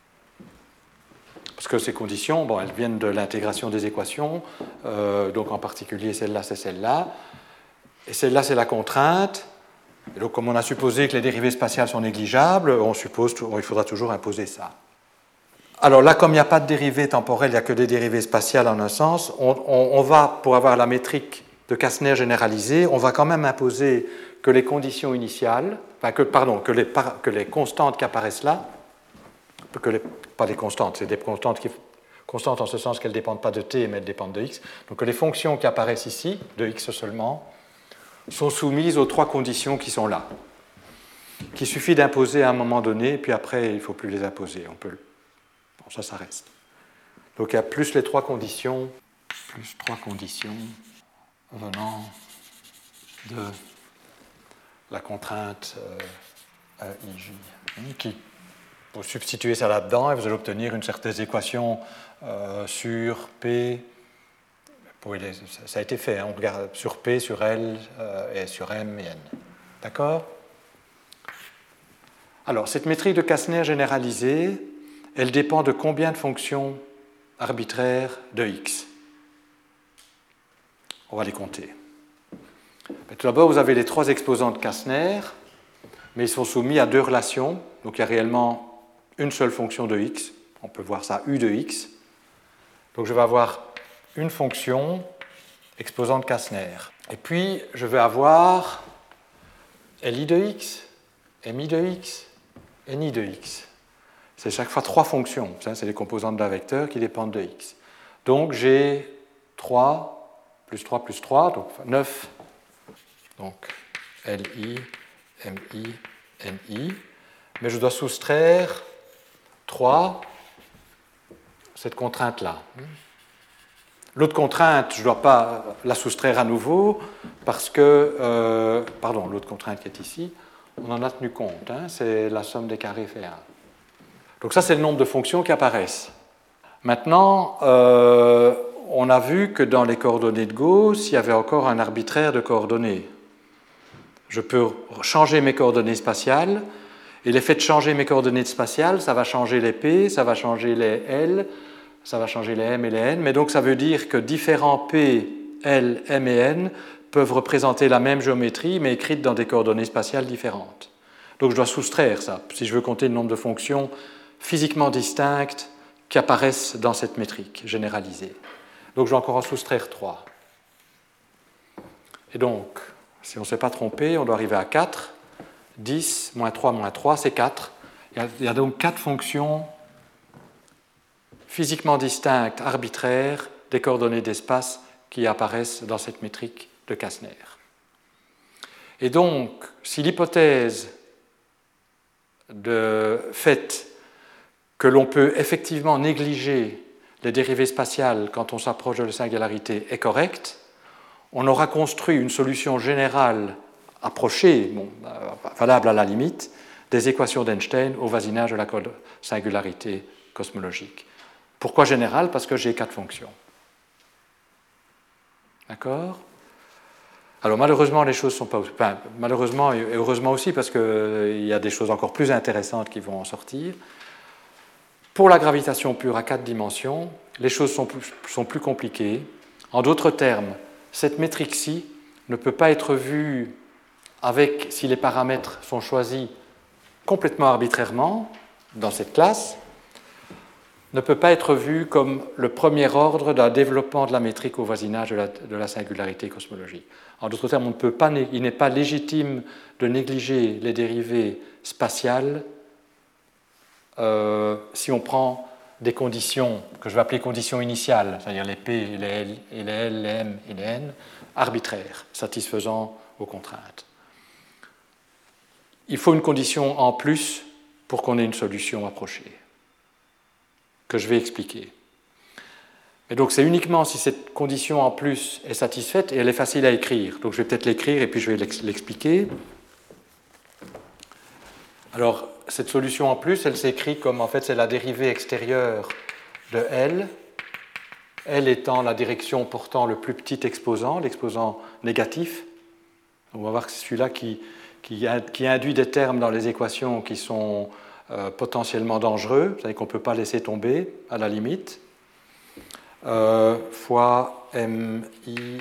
Parce que ces conditions, bon, elles viennent de l'intégration des équations, donc en particulier celle-là, c'est celle-là. Et celle-là, c'est la contrainte. Et donc, comme on a supposé que les dérivées spatiales sont négligeables, il faudra toujours imposer ça. Alors là, comme il n'y a pas de dérivée temporelle, il n'y a que des dérivées spatiales en un sens, on va, pour avoir la métrique de Kastner généralisée, on va quand même imposer que les conditions initiales, enfin que les constantes qui apparaissent là, pas des constantes, c'est des constantes en ce sens qu'elles ne dépendent pas de t, mais elles dépendent de x, donc que les fonctions qui apparaissent ici, de x seulement, sont soumises aux trois conditions qui sont là, qu'il suffit d'imposer à un moment donné, puis après, il ne faut plus les imposer. Bon, ça reste. Donc il y a plus les trois conditions, venant de la contrainte IJ, qui, pour substituer ça là-dedans, vous allez obtenir une certaine équation sur P. Ça a été fait, hein, on regarde sur P, sur L, et sur M et N. D'accord ? Alors, cette métrique de Kastner généralisée, elle dépend de combien de fonctions arbitraires de x ? On va les compter. Mais tout d'abord, vous avez les trois exposants de Kastner, mais ils sont soumis à deux relations. Donc, il y a réellement une seule fonction de x. On peut voir ça, u de x. Donc, je vais avoir une fonction exposant de Kastner. Et puis, je vais avoir li de x, mi de x, ni de x. C'est chaque fois trois fonctions. Ça, c'est les composantes d'un vecteur qui dépendent de x. Donc, j'ai 3 plus 3 plus 3, donc 9. Donc, li, mi, ni. Mais je dois soustraire 3, cette contrainte-là. L'autre contrainte, je ne dois pas la soustraire à nouveau parce que, l'autre contrainte qui est ici, on en a tenu compte, hein, c'est la somme des carrés fait 1. Donc ça, c'est le nombre de fonctions qui apparaissent. Maintenant, on a vu que dans les coordonnées de Gauss, il y avait encore un arbitraire de coordonnées. Je peux changer mes coordonnées spatiales, et l'effet de changer mes coordonnées spatiales, ça va changer les P, ça va changer les L, ça va changer les M et les N, mais donc ça veut dire que différents P, L, M et N peuvent représenter la même géométrie, mais écrite dans des coordonnées spatiales différentes. Donc je dois soustraire ça, si je veux compter le nombre de fonctions physiquement distinctes qui apparaissent dans cette métrique généralisée. Donc je dois encore en soustraire 3. Et donc, si on ne s'est pas trompé, on doit arriver à 4. 10, moins 3, c'est 4. Il y a donc 4 fonctions physiquement distinctes, arbitraires, des coordonnées d'espace qui apparaissent dans cette métrique de Kastner. Et donc, si l'hypothèse de fait que l'on peut effectivement négliger les dérivées spatiales quand on s'approche de la singularité est correcte, on aura construit une solution générale approchée, valable à la limite, des équations d'Einstein au voisinage de la singularité cosmologique. Pourquoi générale ? Parce que j'ai 4 fonctions. D'accord ? Alors malheureusement, les choses sont pas... Enfin, malheureusement et heureusement aussi, parce qu'il y a des choses encore plus intéressantes qui vont en sortir. Pour la gravitation pure à 4 dimensions, les choses sont plus compliquées. En d'autres termes, cette métrique-ci ne peut pas être vue avec, si les paramètres sont choisis complètement arbitrairement dans cette classe, ne peut pas être vu comme le premier ordre d'un développement de la métrique au voisinage de la singularité cosmologique. En d'autres termes, il n'est pas légitime de négliger les dérivées spatiales si on prend des conditions que je vais appeler conditions initiales, c'est-à-dire les P, les L, et les L, les M et les N, arbitraires, satisfaisant aux contraintes. Il faut une condition en plus pour qu'on ait une solution approchée, que je vais expliquer. Et donc c'est uniquement si cette condition en plus est satisfaite, et elle est facile à écrire. Donc je vais peut-être l'écrire et puis je vais l'expliquer. Alors cette solution en plus, elle s'écrit comme en fait c'est la dérivée extérieure de L, L étant la direction portant le plus petit exposant, l'exposant négatif. On va voir que c'est celui-là qui induit des termes dans les équations qui sont potentiellement dangereux, c'est-à-dire qu'on ne peut pas laisser tomber à la limite, fois MINJ,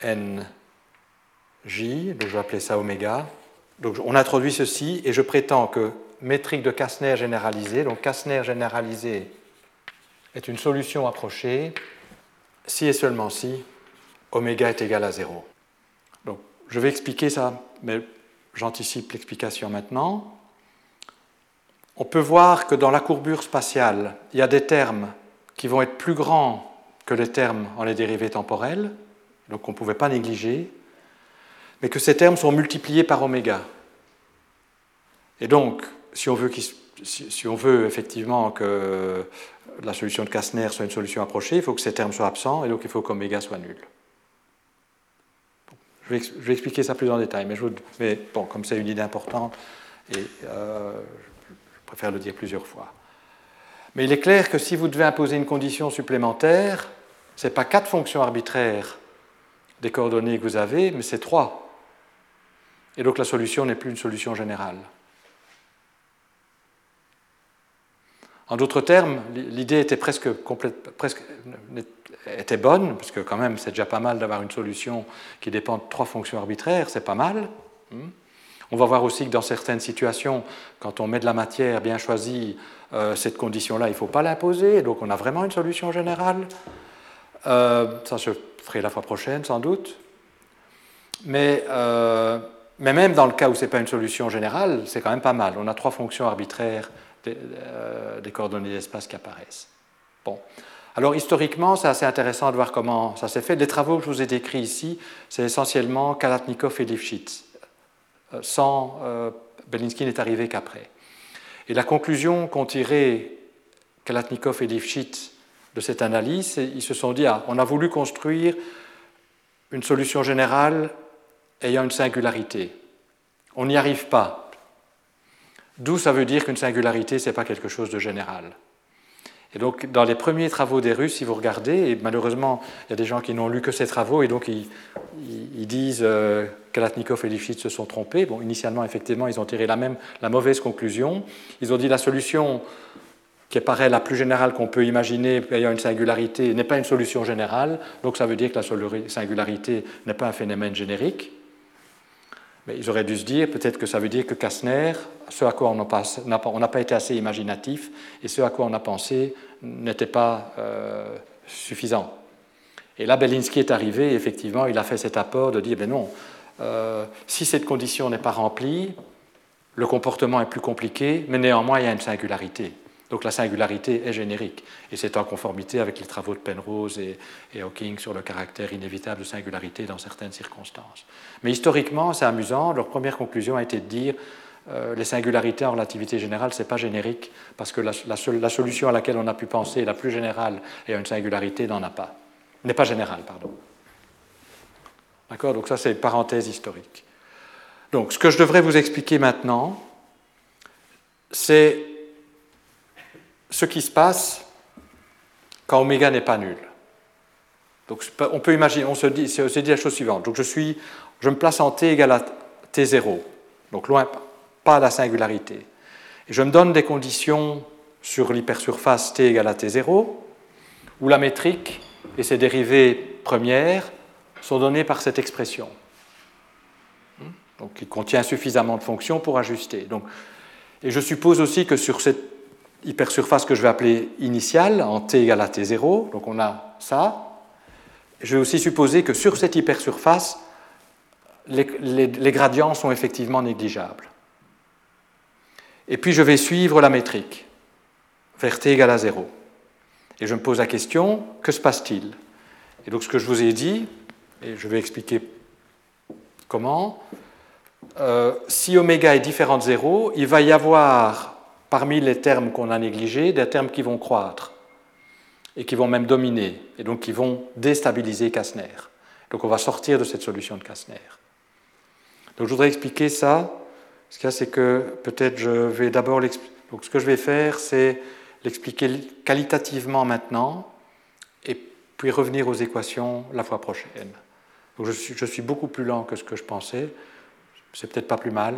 donc je vais appeler ça oméga. Donc on introduit ceci et je prétends que métrique de Kastner généralisée, donc Kastner généralisée est une solution approchée si et seulement si oméga est égal à 0. Donc je vais expliquer ça, mais j'anticipe l'explication maintenant. On peut voir que dans la courbure spatiale, il y a des termes qui vont être plus grands que les termes en les dérivées temporelles, donc on ne pouvait pas négliger, mais que ces termes sont multipliés par oméga. Et donc, si on veut effectivement que la solution de Kastner soit une solution approchée, il faut que ces termes soient absents, et donc il faut qu'oméga soit nul. Je vais expliquer ça plus en détail, mais bon, comme c'est une idée importante, et je préfère le dire plusieurs fois. Mais il est clair que si vous devez imposer une condition supplémentaire, ce n'est pas 4 fonctions arbitraires des coordonnées que vous avez, mais c'est 3. Et donc la solution n'est plus une solution générale. En d'autres termes, l'idée était était bonne, parce que quand même c'est déjà pas mal d'avoir une solution qui dépend de 3 fonctions arbitraires, c'est pas mal. On va voir aussi que dans certaines situations, quand on met de la matière bien choisie, cette condition-là, il ne faut pas l'imposer, donc on a vraiment une solution générale. Ça, je ferai la fois prochaine, sans doute. Mais même dans le cas où ce n'est pas une solution générale, c'est quand même pas mal. On a 3 fonctions arbitraires des coordonnées d'espace qui apparaissent. Bon. Alors, historiquement, c'est assez intéressant de voir comment ça s'est fait. Les travaux que je vous ai décrits ici, c'est essentiellement Kalatnikov et Lifshitz. Sans Belinsky n'est arrivé qu'après. Et la conclusion qu'ont tiré Kalatnikov et Lifshitz de cette analyse, ils se sont dit on a voulu construire une solution générale ayant une singularité. On n'y arrive pas. D'où ça veut dire qu'une singularité, ce n'est pas quelque chose de général. Et donc, dans les premiers travaux des Russes, si vous regardez, et malheureusement, il y a des gens qui n'ont lu que ces travaux, et donc ils disent que Kalatnikov et Lifshitz se sont trompés. Bon, initialement, effectivement, ils ont tiré la mauvaise conclusion. Ils ont dit la solution qui paraît la plus générale qu'on peut imaginer ayant une singularité n'est pas une solution générale, donc ça veut dire que la singularité n'est pas un phénomène générique. Mais ils auraient dû se dire, peut-être que ça veut dire que Kastner, ce à quoi on n'a pas été assez imaginatif, et ce à quoi on a pensé n'était pas suffisant. Et là, Belinsky est arrivé, et effectivement, il a fait cet apport de dire, non, si cette condition n'est pas remplie, le comportement est plus compliqué, mais néanmoins, il y a une singularité. Donc la singularité est générique, et c'est en conformité avec les travaux de Penrose et Hawking sur le caractère inévitable de singularité dans certaines circonstances. Mais historiquement, c'est amusant, leur première conclusion a été de dire les singularités en relativité générale, ce n'est pas générique, parce que la solution à laquelle on a pu penser, la plus générale, et une singularité, n'est pas générale, pardon. D'accord ? Donc ça, c'est une parenthèse historique. Donc ce que je devrais vous expliquer maintenant, c'est ce qui se passe quand oméga n'est pas nul. Donc on peut imaginer, on se dit la chose suivante. Donc je me place en t égale à t0, donc loin, pas à la singularité. Et je me donne des conditions sur l'hypersurface t égale à t0, où la métrique et ses dérivées premières sont données par cette expression. Donc il contient suffisamment de fonctions pour ajuster. Et je suppose aussi que sur cette hypersurface que je vais appeler initiale, en t égale à t0, donc on a ça. Je vais aussi supposer que sur cette hypersurface, les gradients sont effectivement négligeables. Et puis je vais suivre la métrique vers t égale à 0. Et je me pose la question, que se passe-t-il? Et donc ce que je vous ai dit, et je vais expliquer comment, si oméga est différent de 0, il va y avoir, parmi les termes qu'on a négligés, des termes qui vont croître et qui vont même dominer, et donc qui vont déstabiliser Kastner. Donc on va sortir de cette solution de Kastner. Donc je voudrais expliquer ça. Ce qu'il y a, c'est que peut-être je vais d'abord l'expliquer. Donc ce que je vais faire, c'est l'expliquer qualitativement maintenant, et puis revenir aux équations la fois prochaine. Donc je suis beaucoup plus lent que ce que je pensais. C'est peut-être pas plus mal.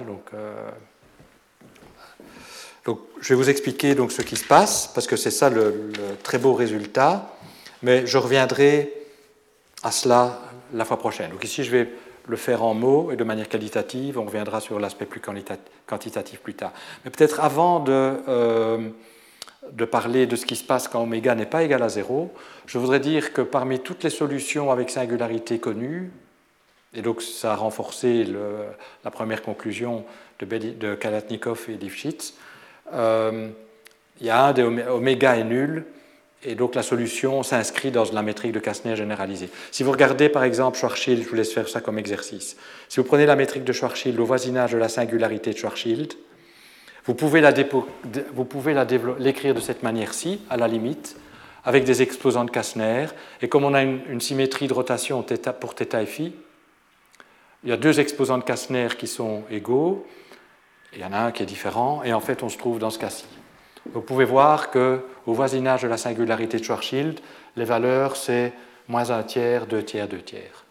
Donc je vais vous expliquer donc ce qui se passe, parce que c'est ça le très beau résultat, mais je reviendrai à cela la fois prochaine. Donc ici, je vais le faire en mots et de manière qualitative. On reviendra sur l'aspect plus quantitatif plus tard. Mais peut-être avant de parler de ce qui se passe quand oméga n'est pas égal à 0, je voudrais dire que parmi toutes les solutions avec singularité connues, et donc ça a renforcé la première conclusion de Kalatnikov et Lifshitz, il y a un des oméga est nul, et donc la solution s'inscrit dans la métrique de Kastner généralisée. Si vous regardez par exemple Schwarzschild, je vous laisse faire ça comme exercice. Si vous prenez la métrique de Schwarzschild au voisinage de la singularité de Schwarzschild, vous pouvez l'écrire de cette manière-ci, à la limite, avec des exposants de Kastner, et comme on a une symétrie de rotation pour θ et φ, il y a deux exposants de Kastner qui sont égaux, il y en a un qui est différent, et en fait on se trouve dans ce cas-ci. Vous pouvez voir qu'au voisinage de la singularité de Schwarzschild, les valeurs, c'est moins 1 tiers, 2 tiers, 2 tiers.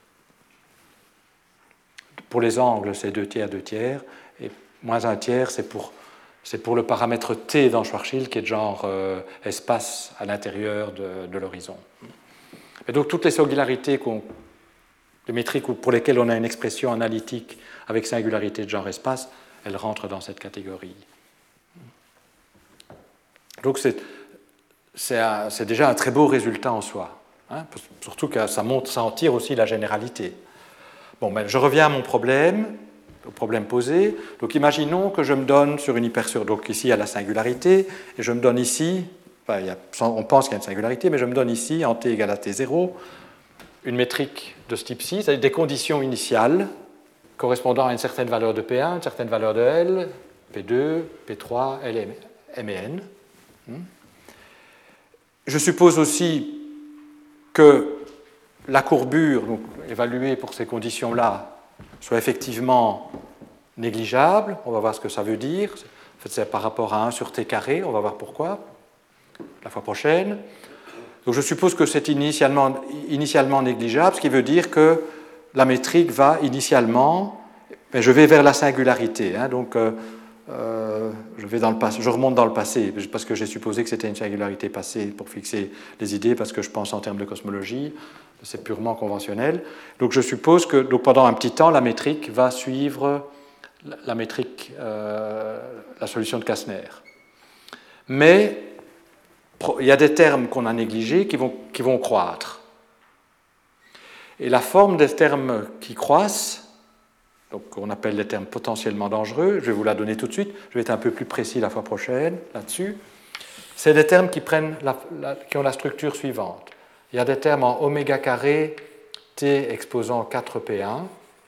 Pour les angles, c'est 2 tiers, 2 tiers, et moins 1 tiers, c'est pour le paramètre t dans Schwarzschild, qui est de genre espace à l'intérieur de l'horizon. Et donc toutes les singularités, les métriques pour lesquelles on a une expression analytique avec singularité de genre espace, elles rentrent dans cette catégorie. Donc c'est déjà un très beau résultat en soi, hein, surtout que ça en tire aussi la généralité. Bon, ben, je reviens à mon problème, au problème posé. Donc imaginons que je me donne sur une hypersurface, donc ici il y a la singularité, et je me donne ici, enfin, on pense qu'il y a une singularité, mais je me donne ici, en t égale à t0, une métrique de ce type-ci, c'est-à-dire des conditions initiales correspondant à une certaine valeur de P1, une certaine valeur de L, P2, P3, L, M et N. Je suppose aussi que la courbure donc, évaluée pour ces conditions-là soit effectivement négligeable. On va voir ce que ça veut dire. En fait, c'est par rapport à 1 sur t carré. On va voir pourquoi la fois prochaine. Donc, je suppose que c'est initialement négligeable, ce qui veut dire que la métrique va initialement... Mais je vais vers la singularité. Hein, donc, je remonte dans le passé, parce que j'ai supposé que c'était une singularité passée pour fixer les idées, parce que je pense en termes de cosmologie, c'est purement conventionnel. Donc je suppose que pendant un petit temps, la métrique va suivre la solution de Kastner. Mais il y a des termes qu'on a négligés qui vont croître. Et la forme des termes qui croissent, donc on appelle les termes potentiellement dangereux, je vais vous la donner tout de suite, je vais être un peu plus précis la fois prochaine là-dessus, c'est des termes qui ont la structure suivante. Il y a des termes en oméga carré t exposant 4p1,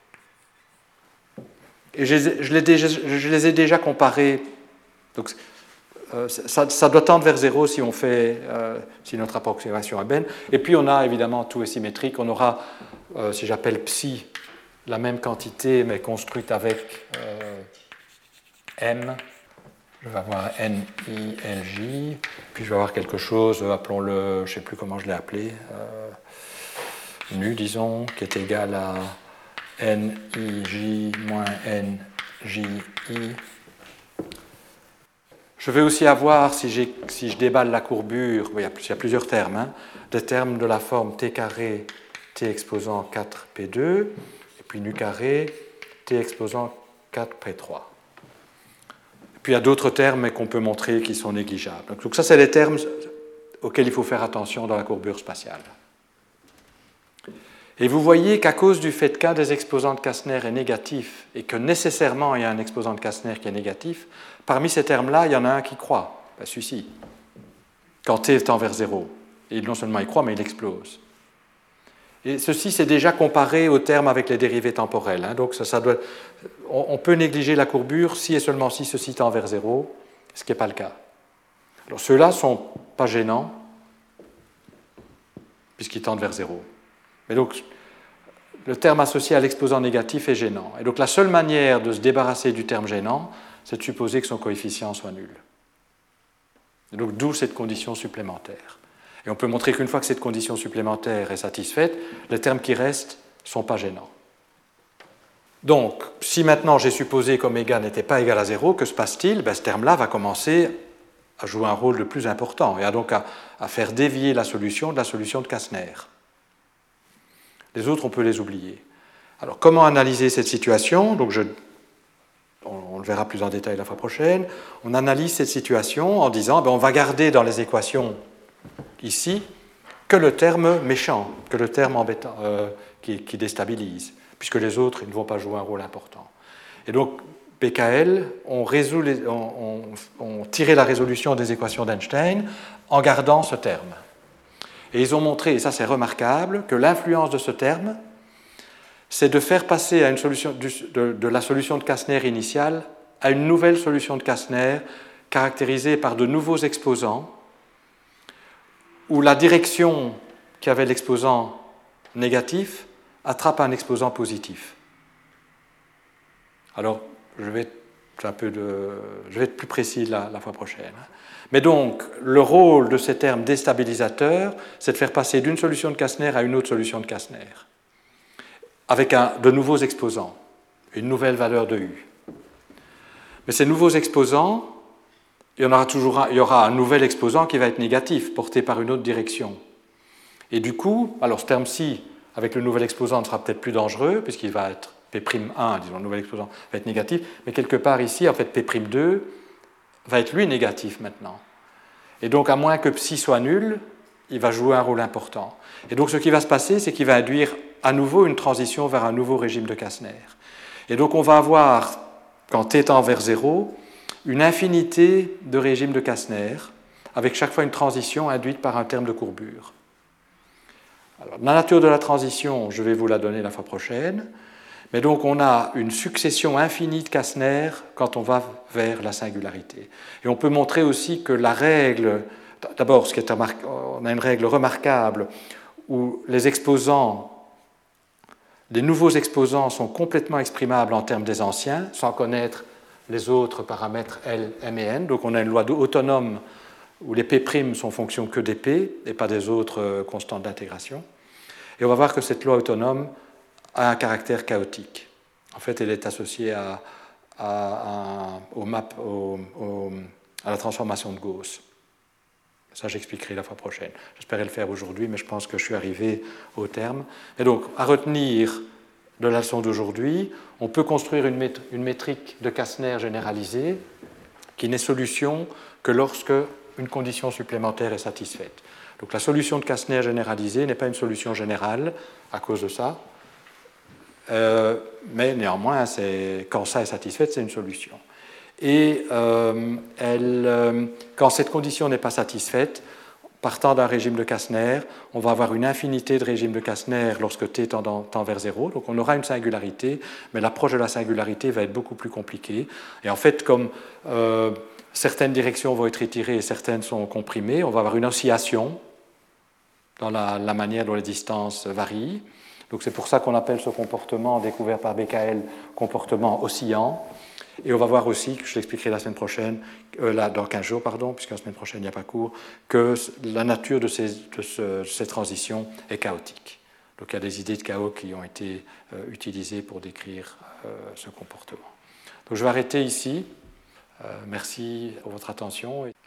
et je les ai déjà comparés, donc ça doit tendre vers 0 si notre approximation est bonne, et puis on a évidemment tout est symétrique, on aura, si j'appelle psi, la même quantité, mais construite avec M. Je vais avoir N, I, L, J. Puis je vais avoir quelque chose, appelons-le, je ne sais plus comment je l'ai appelé, nu, disons, qui est égal à N, I, J moins N, J, I. Je vais aussi avoir, si je déballe la courbure, il y a plusieurs termes, hein, des termes de la forme T carré, T exposant 4P2, puis nu carré, t exposant 4p3. Puis il y a d'autres termes qu'on peut montrer qui sont négligeables. Donc ça, c'est les termes auxquels il faut faire attention dans la courbure spatiale. Et vous voyez qu'à cause du fait qu'un des exposants de Kastner est négatif et que nécessairement il y a un exposant de Kastner qui est négatif, parmi ces termes-là, il y en a un qui croît, celui-ci, quand t tend vers 0. Et non seulement il croît, mais il explose. Et ceci, c'est déjà comparé au terme avec les dérivées temporelles. Donc on peut négliger la courbure si et seulement si ceci tend vers 0, ce qui n'est pas le cas. Alors ceux-là ne sont pas gênants, puisqu'ils tendent vers 0. Mais donc, le terme associé à l'exposant négatif est gênant. Et donc, la seule manière de se débarrasser du terme gênant, c'est de supposer que son coefficient soit nul. Et donc, d'où cette condition supplémentaire. Et on peut montrer qu'une fois que cette condition supplémentaire est satisfaite, les termes qui restent ne sont pas gênants. Donc, si maintenant j'ai supposé qu'oméga n'était pas égal à 0, que se passe-t-il? Ce terme-là va commencer à jouer un rôle de plus important et donc à faire dévier la solution de la solution de Kastner. Les autres, on peut les oublier. Alors, comment analyser cette situation? Donc, on le verra plus en détail la fois prochaine. On analyse cette situation en disant on va garder dans les équations ici que le terme méchant, que le terme embêtant, qui déstabilise, puisque les autres ils ne vont pas jouer un rôle important. Et donc, BKL ont tiré la résolution des équations d'Einstein en gardant ce terme. Et ils ont montré, et ça c'est remarquable, que l'influence de ce terme, c'est de faire passer à une solution de la solution de Kastner initiale à une nouvelle solution de Kastner caractérisée par de nouveaux exposants où la direction qui avait l'exposant négatif attrape un exposant positif. Alors, je vais être plus précis la fois prochaine. Mais donc, le rôle de ces termes déstabilisateurs, c'est de faire passer d'une solution de Kastner à une autre solution de Kastner, avec de nouveaux exposants, une nouvelle valeur de U. Mais ces nouveaux exposants, il y aura un nouvel exposant qui va être négatif, porté par une autre direction. Et du coup, alors ce terme-ci, avec le nouvel exposant, ne sera peut-être plus dangereux, puisqu'il va être P'1, disons, le nouvel exposant va être négatif, mais quelque part ici, en fait, P'2 va être lui négatif maintenant. Et donc, à moins que psi soit nul, il va jouer un rôle important. Et donc, ce qui va se passer, c'est qu'il va induire à nouveau une transition vers un nouveau régime de Kastner. Et donc, on va avoir, quand t tend vers 0, une infinité de régimes de Kastner, avec chaque fois une transition induite par un terme de courbure. Alors, la nature de la transition, je vais vous la donner la fois prochaine. Mais donc, on a une succession infinie de Kastner quand on va vers la singularité. Et on peut montrer aussi que la règle, d'abord, on a une règle remarquable où les nouveaux exposants sont complètement exprimables en termes des anciens, sans connaître les autres paramètres L, M et N. Donc, on a une loi autonome où les P' sont fonction que des P et pas des autres constantes d'intégration. Et on va voir que cette loi autonome a un caractère chaotique. En fait, elle est associée à la transformation de Gauss. Ça, j'expliquerai la fois prochaine. J'espérais le faire aujourd'hui, mais je pense que je suis arrivé au terme. Et donc, à retenir de la leçon d'aujourd'hui, on peut construire une métrique de Kastner généralisée qui n'est solution que lorsque une condition supplémentaire est satisfaite. Donc, la solution de Kastner généralisée n'est pas une solution générale à cause de ça. Mais néanmoins, quand ça est satisfait, c'est une solution. Et quand cette condition n'est pas satisfaite, partant d'un régime de Kastner, on va avoir une infinité de régimes de Kastner lorsque t tend vers 0. Donc on aura une singularité, mais l'approche de la singularité va être beaucoup plus compliquée. Et en fait, comme certaines directions vont être étirées et certaines sont comprimées, on va avoir une oscillation dans la manière dont les distances varient. Donc c'est pour ça qu'on appelle ce comportement découvert par BKL comportement oscillant. Et on va voir aussi, je l'expliquerai la semaine prochaine, dans 15 jours, puisque la semaine prochaine il n'y a pas cours, que la nature de ces transitions est chaotique. Donc il y a des idées de chaos qui ont été utilisées pour décrire ce comportement. Donc je vais arrêter ici. Merci pour votre attention.